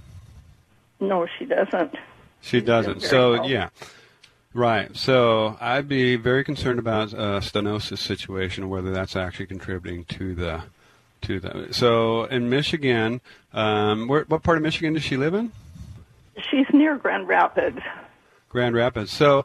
No, she doesn't. She doesn't. So yeah. Right. So I'd be very concerned about a stenosis situation, whether that's actually contributing to the to the. So in Michigan, um, where, what part of Michigan does she live in? She's near Grand Rapids. Grand Rapids. So,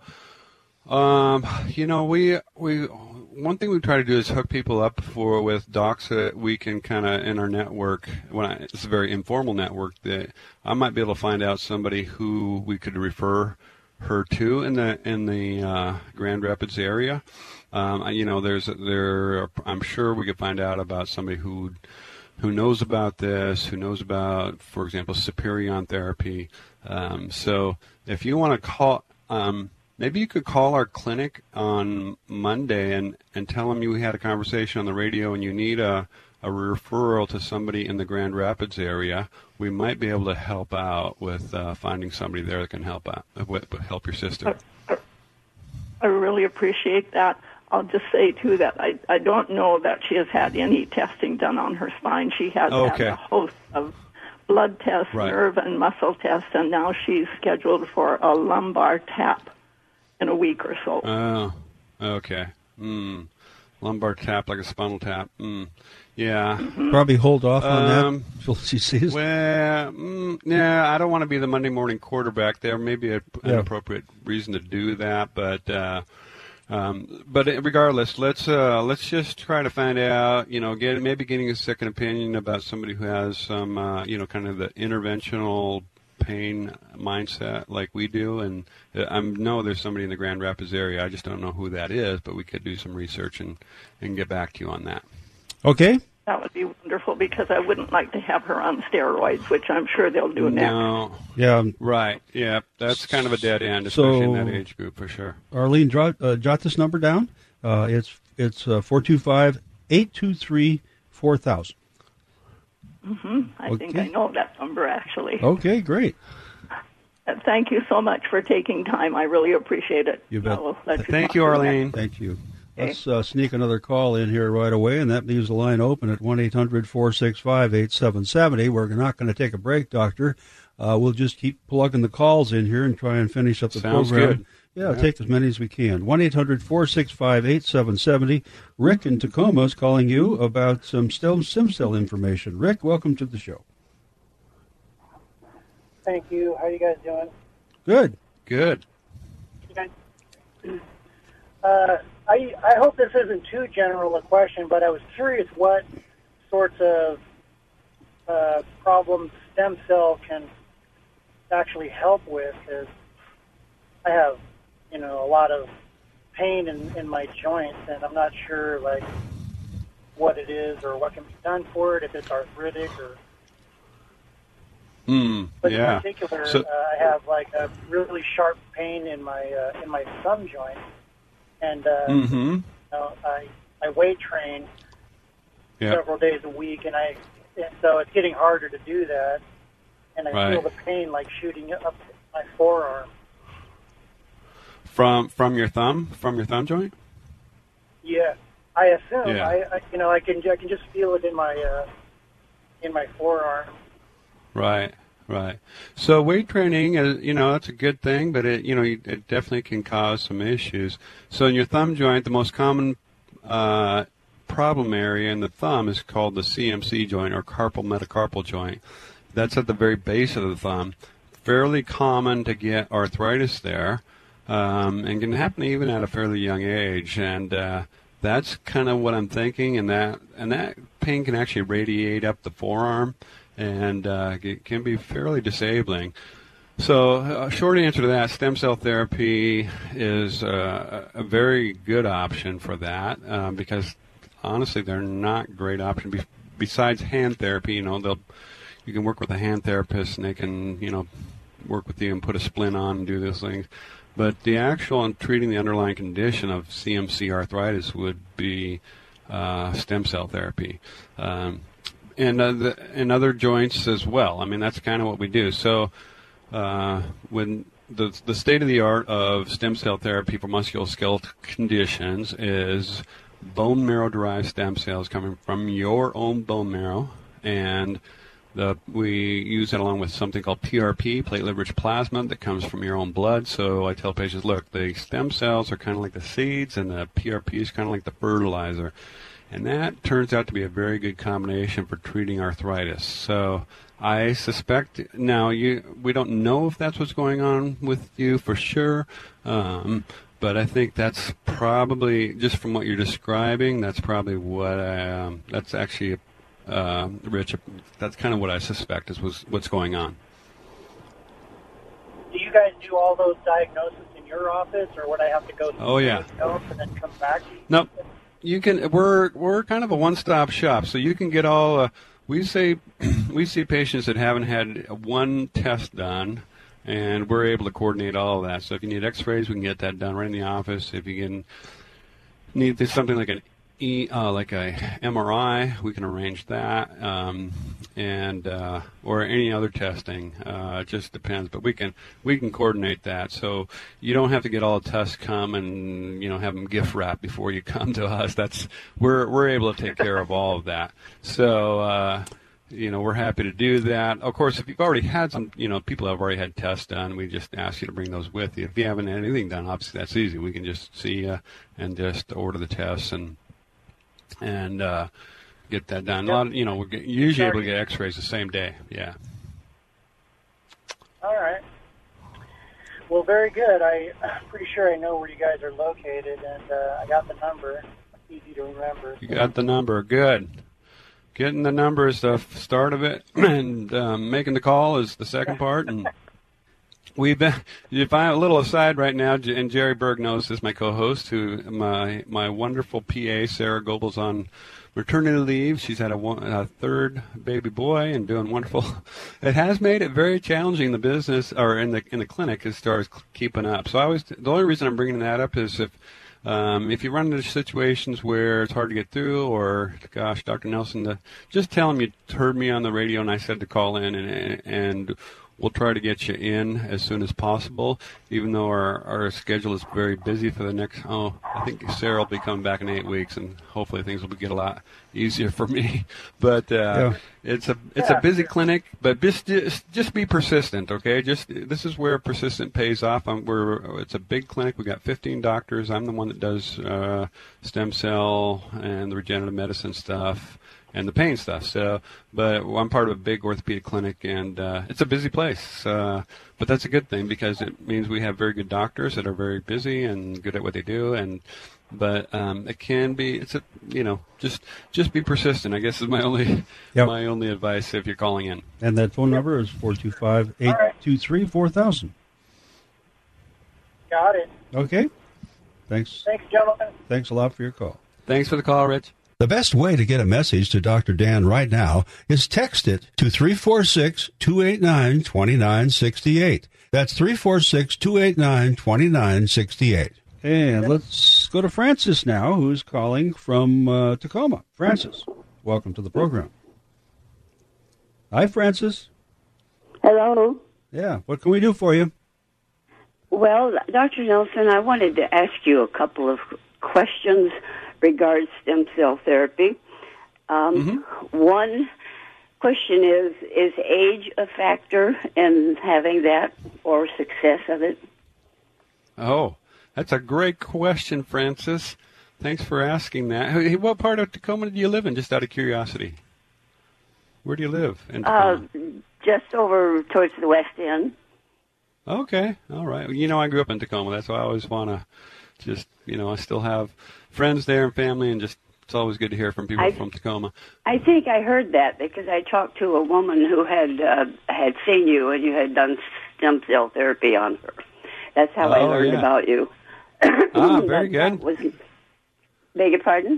um, you know, we we one thing we try to do is hook people up for with docs that we can kind of in our network. When I, it's a very informal network that I might be able to find out somebody who we could refer her to in the in the uh, Grand Rapids area. Um, you know, there's there. I'm sure we could find out about somebody who who knows about this, who knows about, for example, Superion therapy. Um, so if you want to call, um, maybe you could call our clinic on Monday and and tell them you had a conversation on the radio and you need a a referral to somebody in the Grand Rapids area. We might be able to help out with uh, finding somebody there that can help out, with, help your sister. I, I really appreciate that. I'll just say, too, that I, I don't know that she has had any testing done on her spine. She has okay. had a host of, blood test, Right. nerve and muscle test, and now she's scheduled for a lumbar tap in a week or so. Oh, okay. Mm. Lumbar tap, like a spinal tap. Mm. Yeah. Probably hold off on Um, that until she sees. Well, mm, yeah, I don't want to be the Monday morning quarterback. There may be a, an Yeah. appropriate reason to do that, but uh, um, but regardless, let's uh, let's just try to find out. You know, get maybe getting a second opinion about somebody who has some, uh, you know, kind of the interventional pain mindset like we do. And I know there's somebody in the Grand Rapids area. I just don't know who that is, but we could do some research and and get back to you on that. Okay. That would be wonderful because I wouldn't like to have her on steroids, which I'm sure they'll do next. No. Yeah. Right. Yeah. That's kind of a dead end, especially So- in that age group, for sure. Arlene, draw, uh, jot this number down. Uh, it's it's uh, four two five, eight two three, four thousand. Mm-hmm. I Okay. think I know that number, actually. Okay, great. Uh, Thank you so much for taking time. I really appreciate it. You bet. I'll let Thank talk you, to Arlene. next. Thank you. Let's uh, sneak another call in here right away, and that leaves the line open at one eight hundred, four six five, eight seven seven zero. We're not going to take a break, Doctor. Uh, we'll just keep plugging the calls in here and try and finish up the Sounds program. good. Yeah, Yeah. take as many as we can. one eight hundred, four six five, eight seven seven zero. Rick in Tacoma is calling you about some stem stem cell information. Rick, welcome to the show. Thank you. How are you guys doing? Good. Good. Uh, I I hope this isn't too general a question, but I was curious what sorts of uh, problems stem cell can actually help with. Because I have, you know, a lot of pain in, in my joints, and I'm not sure like what it is or what can be done for it. If it's arthritic or. Mm, But yeah. in particular, So- uh, I have like a really sharp pain in my uh, in my thumb joint, and uh, Mhm. you know, I I weight train Yeah. several days a week, and I and so it's getting harder to do that, and I Right. feel the pain like shooting up my forearm. From from your thumb, from your thumb joint. Yeah, I assume Yeah. I, I you know I can I can just feel it in my uh, in my forearm. Right, right. So weight training, is, you know, that's a good thing, but it, you know, it definitely can cause some issues. So in your thumb joint, the most common uh, problem area in the thumb is called the C M C joint or carpal metacarpal joint. That's at the very base of the thumb. Fairly common to get arthritis there, um, and can happen even at a fairly young age. And uh, that's kind of what I'm thinking. And that and that pain can actually radiate up the forearm, and uh, it can be fairly disabling. So, a short answer to that, stem cell therapy is uh, a very good option for that um, because honestly, they're not great options. Be- besides hand therapy, you know, they'll you can work with a hand therapist and they can, you know, work with you and put a splint on and do those things. But the actual and treating the underlying condition of C M C arthritis would be uh, stem cell therapy. Um, and uh, the, and other joints as well. I mean, that's kind of what we do. So uh, when the the state of the art of stem cell therapy for musculoskeletal conditions is bone marrow derived stem cells coming from your own bone marrow, and the, we use that along with something called P R P, platelet-rich plasma, that comes from your own blood. So I tell patients, look, the stem cells are kind of like the seeds, and the P R P is kind of like the fertilizer. And that turns out to be a very good combination for treating arthritis. So I suspect, now you we don't know if that's what's going on with you for sure, um, but I think that's probably, just from what you're describing, that's probably what I, um, that's actually, uh, Rich, that's kind of what I suspect is was, what's going on. Do you guys do all those diagnoses in your office, or would I have to go through Oh, yeah. those notes and then come back to you? Nope. You can. We're we're kind of a one-stop shop, so you can get all. Uh, we say we see patients that haven't had one test done, and we're able to coordinate all of that. So if you need X-rays, we can get that done right in the office. If you can need something like an E, uh, like a M R I, we can arrange that, um, and uh, or any other testing. Uh, it just depends, but we can we can coordinate that. So you don't have to get all the tests come and you know have them gift wrapped before you come to us. That's we're we're able to take care of all of that. So uh, you know, we're happy to do that. Of course, if you've already had some, you know, people have already had tests done, we just ask you to bring those with you. If you haven't had anything done, obviously that's easy. We can just see you and just order the tests and and uh, get that done. A lot of, you know, we're usually able to get X-rays the same day. Yeah. All right. Well, very good. I, I'm pretty sure I know where you guys are located, and uh, I got the number. Easy to remember. You got the number. Good. Getting the number is the start of it, and um, making the call is the second part. And we've been, if I a little aside right now, and Jerry Berg knows this, my co-host, who my my wonderful P A Sarah Goebel's on maternity leave. She's had a, one, a third baby boy and doing wonderful. It has made it very challenging in the business or in the in the clinic as far as keeping up. So I was the only reason I'm bringing that up is if. Um, if you run into situations where it's hard to get through, or gosh, Doctor Nelson, the, just tell him you heard me on the radio and I said to call in, and and we'll try to get you in as soon as possible. Even though our our schedule is very busy for the next, oh, I think Sarah will be coming back in eight weeks, and hopefully things will get a lot easier for me. But uh, yeah. it's a it's yeah. a busy clinic, but just, just just be persistent, okay? Just this is where persistent pays off. I'm, we're it's a big clinic. We got fifteen doctors. I'm the one that does uh, stem cell and the regenerative medicine stuff and the pain stuff. So, but I'm part of a big orthopedic clinic, and uh, it's a busy place. Uh, but that's a good thing because it means we have very good doctors that are very busy and good at what they do. And but um, it can be, it's a, you know, just just be persistent, I guess is my only yep. my only advice if you're calling in. And that phone number is four two five, eight two three, four thousand. Got it. Okay. Thanks. Thanks, gentlemen. Thanks a lot for your call. Thanks for the call, Rich. The best way to get a message to Doctor Dan right now is text it to three four six, two eight nine, two nine six eight. That's three four six, two eight nine, two nine six eight. And let's go to Francis now, who's calling from uh, Tacoma. Francis, welcome to the program. Hi, Francis. Hello. Yeah, what can we do for you? Well, Doctor Nelson, I wanted to ask you a couple of questions regards stem cell therapy. Um, mm-hmm. One question is, is age a factor in having that or success of it? Oh, that's a great question, Francis. Thanks for asking that. Hey, what part of Tacoma do you live in, just out of curiosity? Where do you live in Tacoma? Uh, just over towards the west end. Okay, all right. You know, I grew up in Tacoma. That's why I always want to just, you know, I still have friends there and family, and just it's always good to hear from people I, from Tacoma. I think I heard that because I talked to a woman who had uh, had seen you, and you had done stem cell therapy on her. That's how oh, I learned yeah. about you. Ah, very that, good. That was, beg your pardon?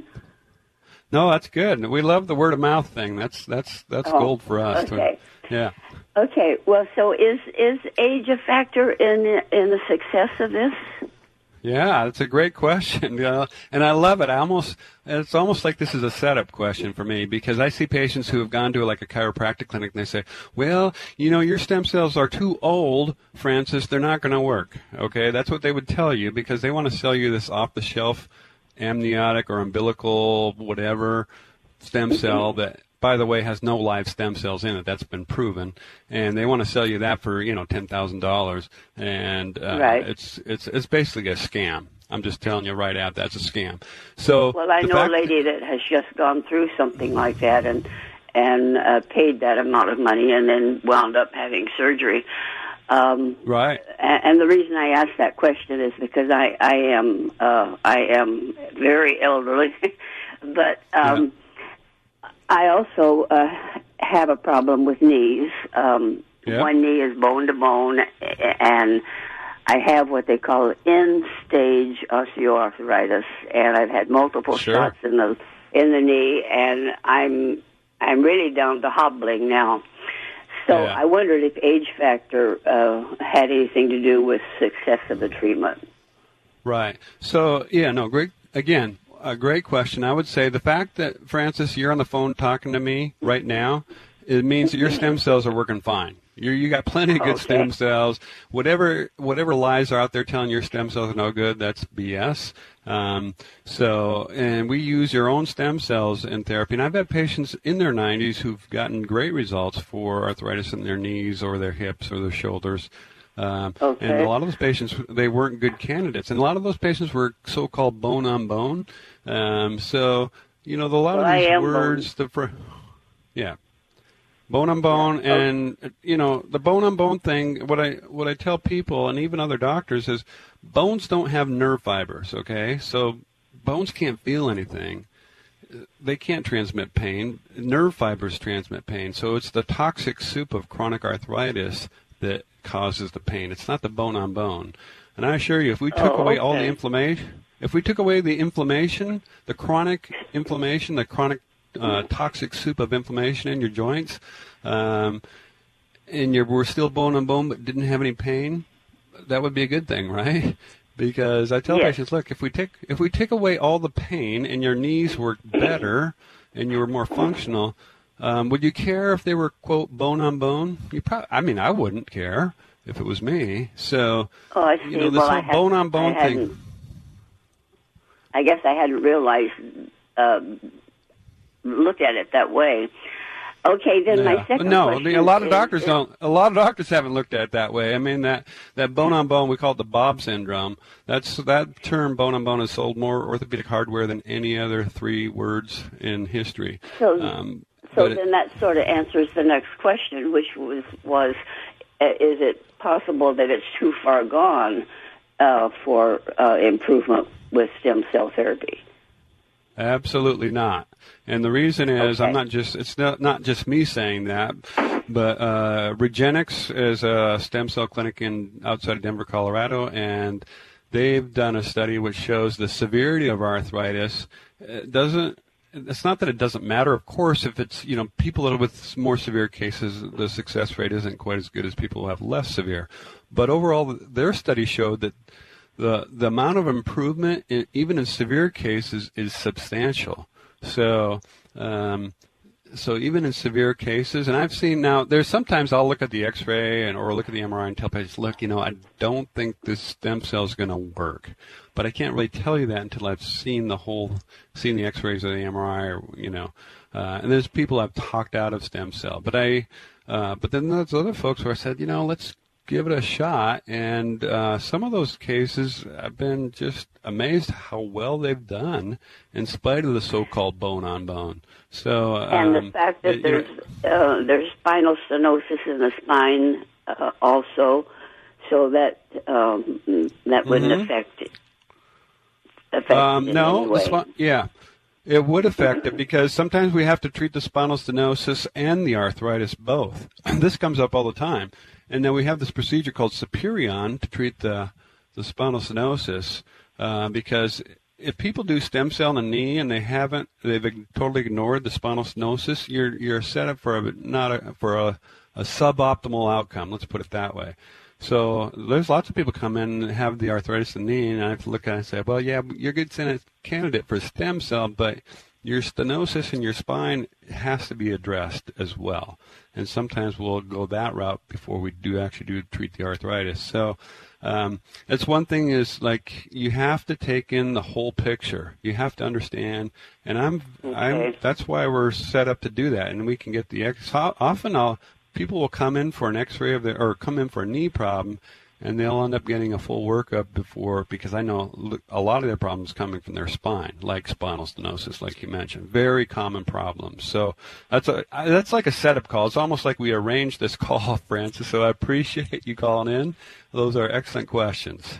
No, that's good. We love the word of mouth thing. That's that's that's oh, gold for us. Okay. Yeah. Okay. Well, so is is age a factor in in the success of this? Yeah, that's a great question, uh, and I love it. I almost it's almost like this is a setup question for me because I see patients who have gone to like a chiropractic clinic and they say, "Well, you know, your stem cells are too old, Francis. They're not going to work." Okay, that's what they would tell you because they want to sell you this off-the-shelf amniotic or umbilical whatever stem cell that, by the way, has no live stem cells in it. That's been proven, and they want to sell you that for you know ten thousand dollars, and uh, right. it's it's it's basically a scam. I'm just telling you right out, that's a scam. So well, I know fact- a lady that has just gone through something like that and and uh, paid that amount of money and then wound up having surgery. Um, right. And, and the reason I asked that question is because I I am uh, I am very elderly, but. Um, yeah. I also uh, have a problem with knees. Um, yeah. One knee is bone to bone, and I have what they call end-stage osteoarthritis, and I've had multiple sure. shots in the in the knee, and I'm I'm really down to hobbling now. So yeah. I wondered if age factor uh, had anything to do with success of the treatment. Right. So yeah, no, great. Again. A great question. I would say the fact that, Francis, you're on the phone talking to me right now it means that your stem cells are working fine. You you got plenty of good Okay. stem cells. Whatever whatever lies are out there telling your stem cells are no good, that's B S. Um, so, and we use your own stem cells in therapy. And I've had patients in their nineties who've gotten great results for arthritis in their knees or their hips or their shoulders. Um, Okay. And a lot of those patients, they weren't good candidates. And a lot of those patients were so-called bone on bone. Um, so, you know, the, a lot Well, of I these am words, the fr- yeah. Bone on bone, and you know the bone on bone thing. What I what I tell people, and even other doctors, is bones don't have nerve fibers. Okay, so bones can't feel anything. They can't transmit pain. Nerve fibers transmit pain. So it's the toxic soup of chronic arthritis that causes the pain. It's not the bone on bone. And I assure you, if we took Oh, away all the okay. inflammation, if we took away the inflammation, the chronic inflammation, the chronic uh, toxic soup of inflammation in your joints, um, and you were still bone on bone but didn't have any pain, that would be a good thing, right? Because I tell Yes. patients, look, if we take if we take away all the pain and your knees worked better and you were more functional, um, would you care if they were quote bone on bone? You probably, I mean, I wouldn't care if it was me. So, Oh, I see. you know, this well, I whole bone on bone I thing. hadn't- I guess I hadn't realized, um, looked at it that way. Okay, then my Yeah. second no, question the- a lot of is- doctors is- don't. A lot of doctors haven't looked at it that way. I mean that that bone on bone, we call it the Bob syndrome. That's that term bone on bone has sold more orthopedic hardware than any other three words in history. So, Um, so but it- then that sort of answers the next question, which was was uh, is it possible that it's too far gone uh, for uh, improvement with stem cell therapy? Absolutely not. And the reason is, Okay. I'm not just, it's not, not just me saying that, but uh, Regenix is a stem cell clinic in outside of Denver, Colorado, and they've done a study which shows the severity of arthritis uh, doesn't, it's not that it doesn't matter. Of course, if it's, you know, people that are with more severe cases, the success rate isn't quite as good as people who have less severe. But overall, their study showed that the the amount of improvement, in, even in severe cases, is substantial. So, um, so even in severe cases, and I've seen now, there's sometimes I'll look at the X-ray and or look at the M R I and tell patients, look, you know, I don't think this stem cell is going to work, but I can't really tell you that until I've seen the whole, seen the X-rays or the M R I, or you know, uh, and there's people I've talked out of stem cell, but I, uh, but then there's other folks where I said, you know, let's give it a shot, and uh, some of those cases I've been just amazed how well they've done in spite of the so-called bone on bone. So And um, the fact that it- you there's know, uh, there's spinal stenosis in the spine uh, also, so that um, that wouldn't Mhm. affect it. Affect Um, it in no, any the way. spi- yeah, it would affect it because sometimes we have to treat the spinal stenosis and the arthritis both. This comes up all the time, and then we have this procedure called Superion to treat the the spinal stenosis uh, because if people do stem cell in the knee and they haven't, they've ig- totally ignored the spinal stenosis, you're you're set up for a not a, for a, a suboptimal outcome. Let's put it that way. So there's lots of people come in and have the arthritis in the knee, and I have to look at it and say, well, yeah, you're a good candidate for stem cell, but your stenosis in your spine has to be addressed as well. And sometimes we'll go that route before we do actually do treat the arthritis. So um, that's one thing is like you have to take in the whole picture. You have to understand, and I'm, I'm. Okay. That's why we're set up to do that, and we can get the X. How, often I'll. People will come in for an X-ray of their, or come in for a knee problem, and they'll end up getting a full workup before, because I know a lot of their problems coming from their spine, like spinal stenosis, like you mentioned, very common problems. So that's a that's like a setup call. It's almost like we arranged this call, Francis. So I appreciate you calling in. Those are excellent questions.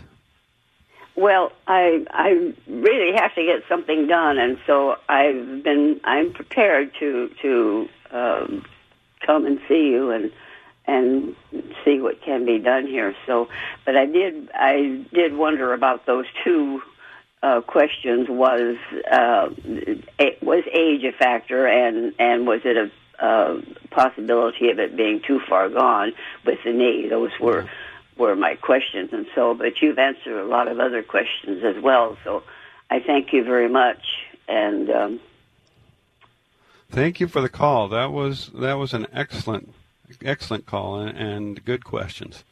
Well, I I really have to get something done, and so I've been I'm prepared to to. Um, come and see you and and see what can be done here. So, but I did I did wonder about those two uh, questions. Was uh, it, was age a factor, and and was it a uh, possibility of it being too far gone with the knee? Those were were my questions, and so. But you've answered a lot of other questions as well. So, I thank you very much, and. Um, Thank you for the call. That was that was an excellent, excellent call and, and good questions.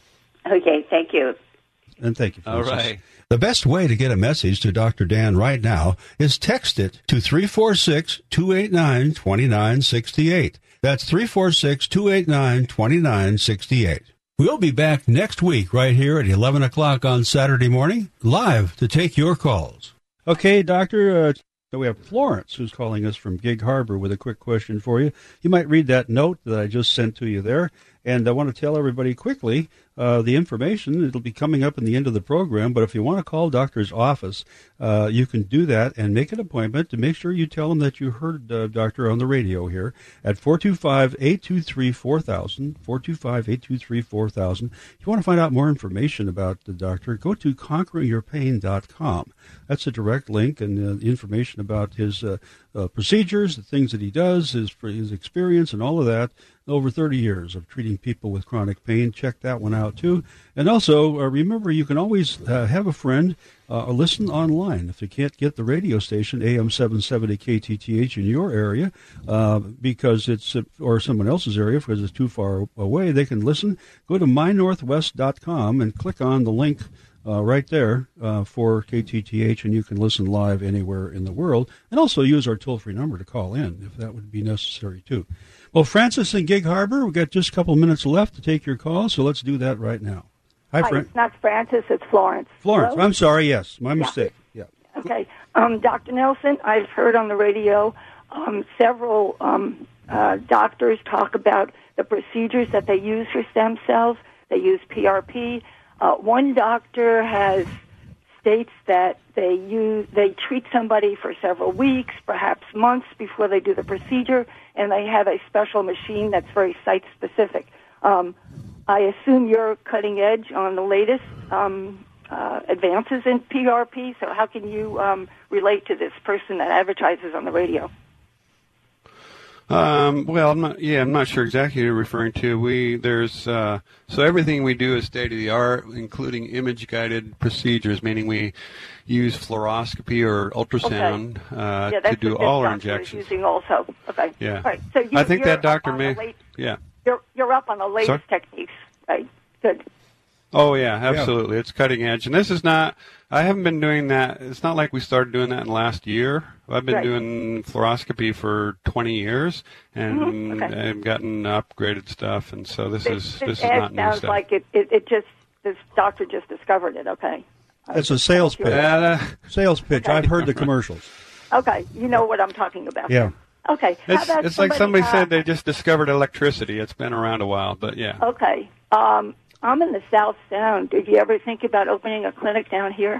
Okay, thank you. And thank you, Francis. All right. The best way to get a message to Doctor Dan right now is text it to three four six, two eight nine, two nine six eight. That's three four six, two eight nine, two nine six eight. We'll be back next week right here at eleven o'clock on Saturday morning, live to take your calls. Okay, Doctor, uh, so we have Florence who's calling us from Gig Harbor with a quick question for you. You might read that note that I just sent to you there. And I want to tell everybody quickly uh, the information. It'll be coming up in the end of the program, but if you want to call Doctor's office, uh, you can do that and make an appointment to make sure you tell them that you heard uh, Doctor on the radio here at four two five, eight two three, four thousand, four two five, eight two three, four thousand. If you want to find out more information about the doctor, go to conquering your pain dot com. That's a direct link, and uh, information about his uh, uh, procedures, the things that he does, his, his experience, and all of that. Over thirty years of treating people with chronic pain. Check that one out, too. And also, uh, remember, you can always uh, have a friend uh, or listen online. If you can't get the radio station, A M seven seventy K T T H in your area, uh, because it's, uh, or someone else's area because it's too far away, they can listen. Go to my northwest dot com and click on the link Uh, right there uh, for K T T H, and you can listen live anywhere in the world, and also use our toll-free number to call in if that would be necessary too. Well, Francis in Gig Harbor, we've got just a couple minutes left to take your call, so let's do that right now. Hi, Hi, Fran- it's not Francis, it's Florence. Florence. Hello? I'm sorry, yes, my mistake. Yeah. Okay. Um, Doctor Nelson, I've heard on the radio um, several um, uh, doctors talk about the procedures that they use for stem cells. They use P R P. Uh, one doctor has states that they use they treat somebody for several weeks, perhaps months before they do the procedure, and they have a special machine that's very site specific. Um, I assume you're cutting edge on the latest um, uh, advances in P R P. So how can you um, relate to this person that advertises on the radio? Um, well, I'm not, yeah, I'm not sure exactly who you're referring to. We, there's, uh, so everything we do is state of the art, including image guided procedures, meaning we use fluoroscopy or ultrasound, okay. uh, yeah, to do all our injections. Using also. Okay. Yeah. All right. So you, I think you're that doctor up on may, the late, yeah. You're, you're up on the latest Sorry? techniques, right? Good. Oh, yeah, absolutely. Yeah. It's cutting edge. And this is not, I haven't been doing that. It's not like we started doing that in the last year. I've been right. doing fluoroscopy for twenty years, and mm-hmm. okay. I've gotten upgraded stuff. And so this this, is this this is not new sounds stuff. like it, it, it just, this doctor just discovered it, okay. It's a sales pitch. Uh, sales pitch. Okay. I've heard the commercials. Okay, you know what I'm talking about. Yeah. Okay. It's, How about it's somebody, like somebody uh, said they just discovered electricity. It's been around a while, but yeah. Okay. Um, I'm in the South Sound. Did you ever think about opening a clinic down here?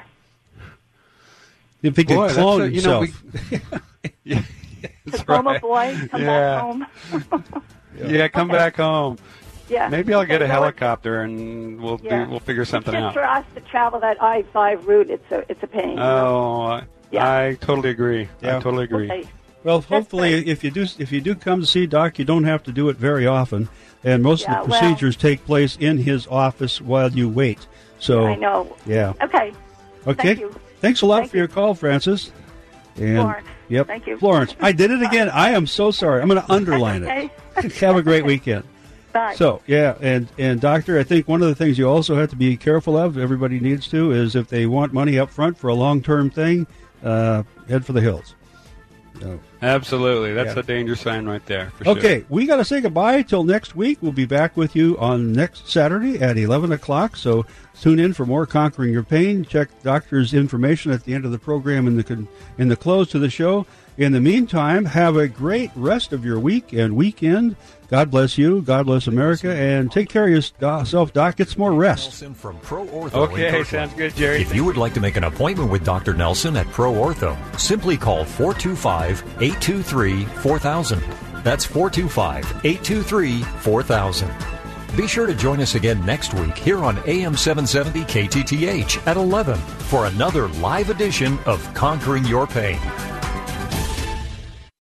If he could Boy, clone a, you know, himself. we, yeah, that's Tacoma right. boy, come yeah. back home. yeah. yeah, come okay. back home. Yeah. Maybe I'll okay, get a no, helicopter and we'll yeah. do, we'll figure something it's just out. for us to travel that I five route, it's a it's a pain. Oh, I, yeah. I totally agree. Yeah. I totally agree. Okay. Well, hopefully, right. if you do if you do come to see Doc, you don't have to do it very often, and most yeah, of the procedures well, take place in his office while you wait. So I know. Yeah. Okay. Okay. Thank you. Thanks a lot Thank for your call, Francis. And, Florence. Yep. Thank you. Florence. I did it again. I am so sorry. I'm going to underline okay. it. Have a great weekend. Bye. So, yeah, and, and Doctor, I think one of the things you also have to be careful of, everybody needs to, is if they want money up front for a long-term thing, uh, head for the hills. So, Absolutely. That's yeah. a danger sign right there, for okay, sure. we got to say goodbye till next week. We'll be back with you on next Saturday at eleven o'clock, so tune in for more Conquering Your Pain. Check Doctor's information at the end of the program in the in the close to the show. In the meantime, have a great rest of your week and weekend. God bless you. God bless America. And take care of yourself, Doc. Get some more rest. Nelson from Pro Ortho. Okay, sounds good, Jerry. If you would like to make an appointment with Doctor Nelson at Pro Ortho, simply call four two five, eight two three, four thousand. That's four two five, eight two three, four thousand. Be sure to join us again next week here on A M seven seventy K T T H at eleven for another live edition of Conquering Your Pain.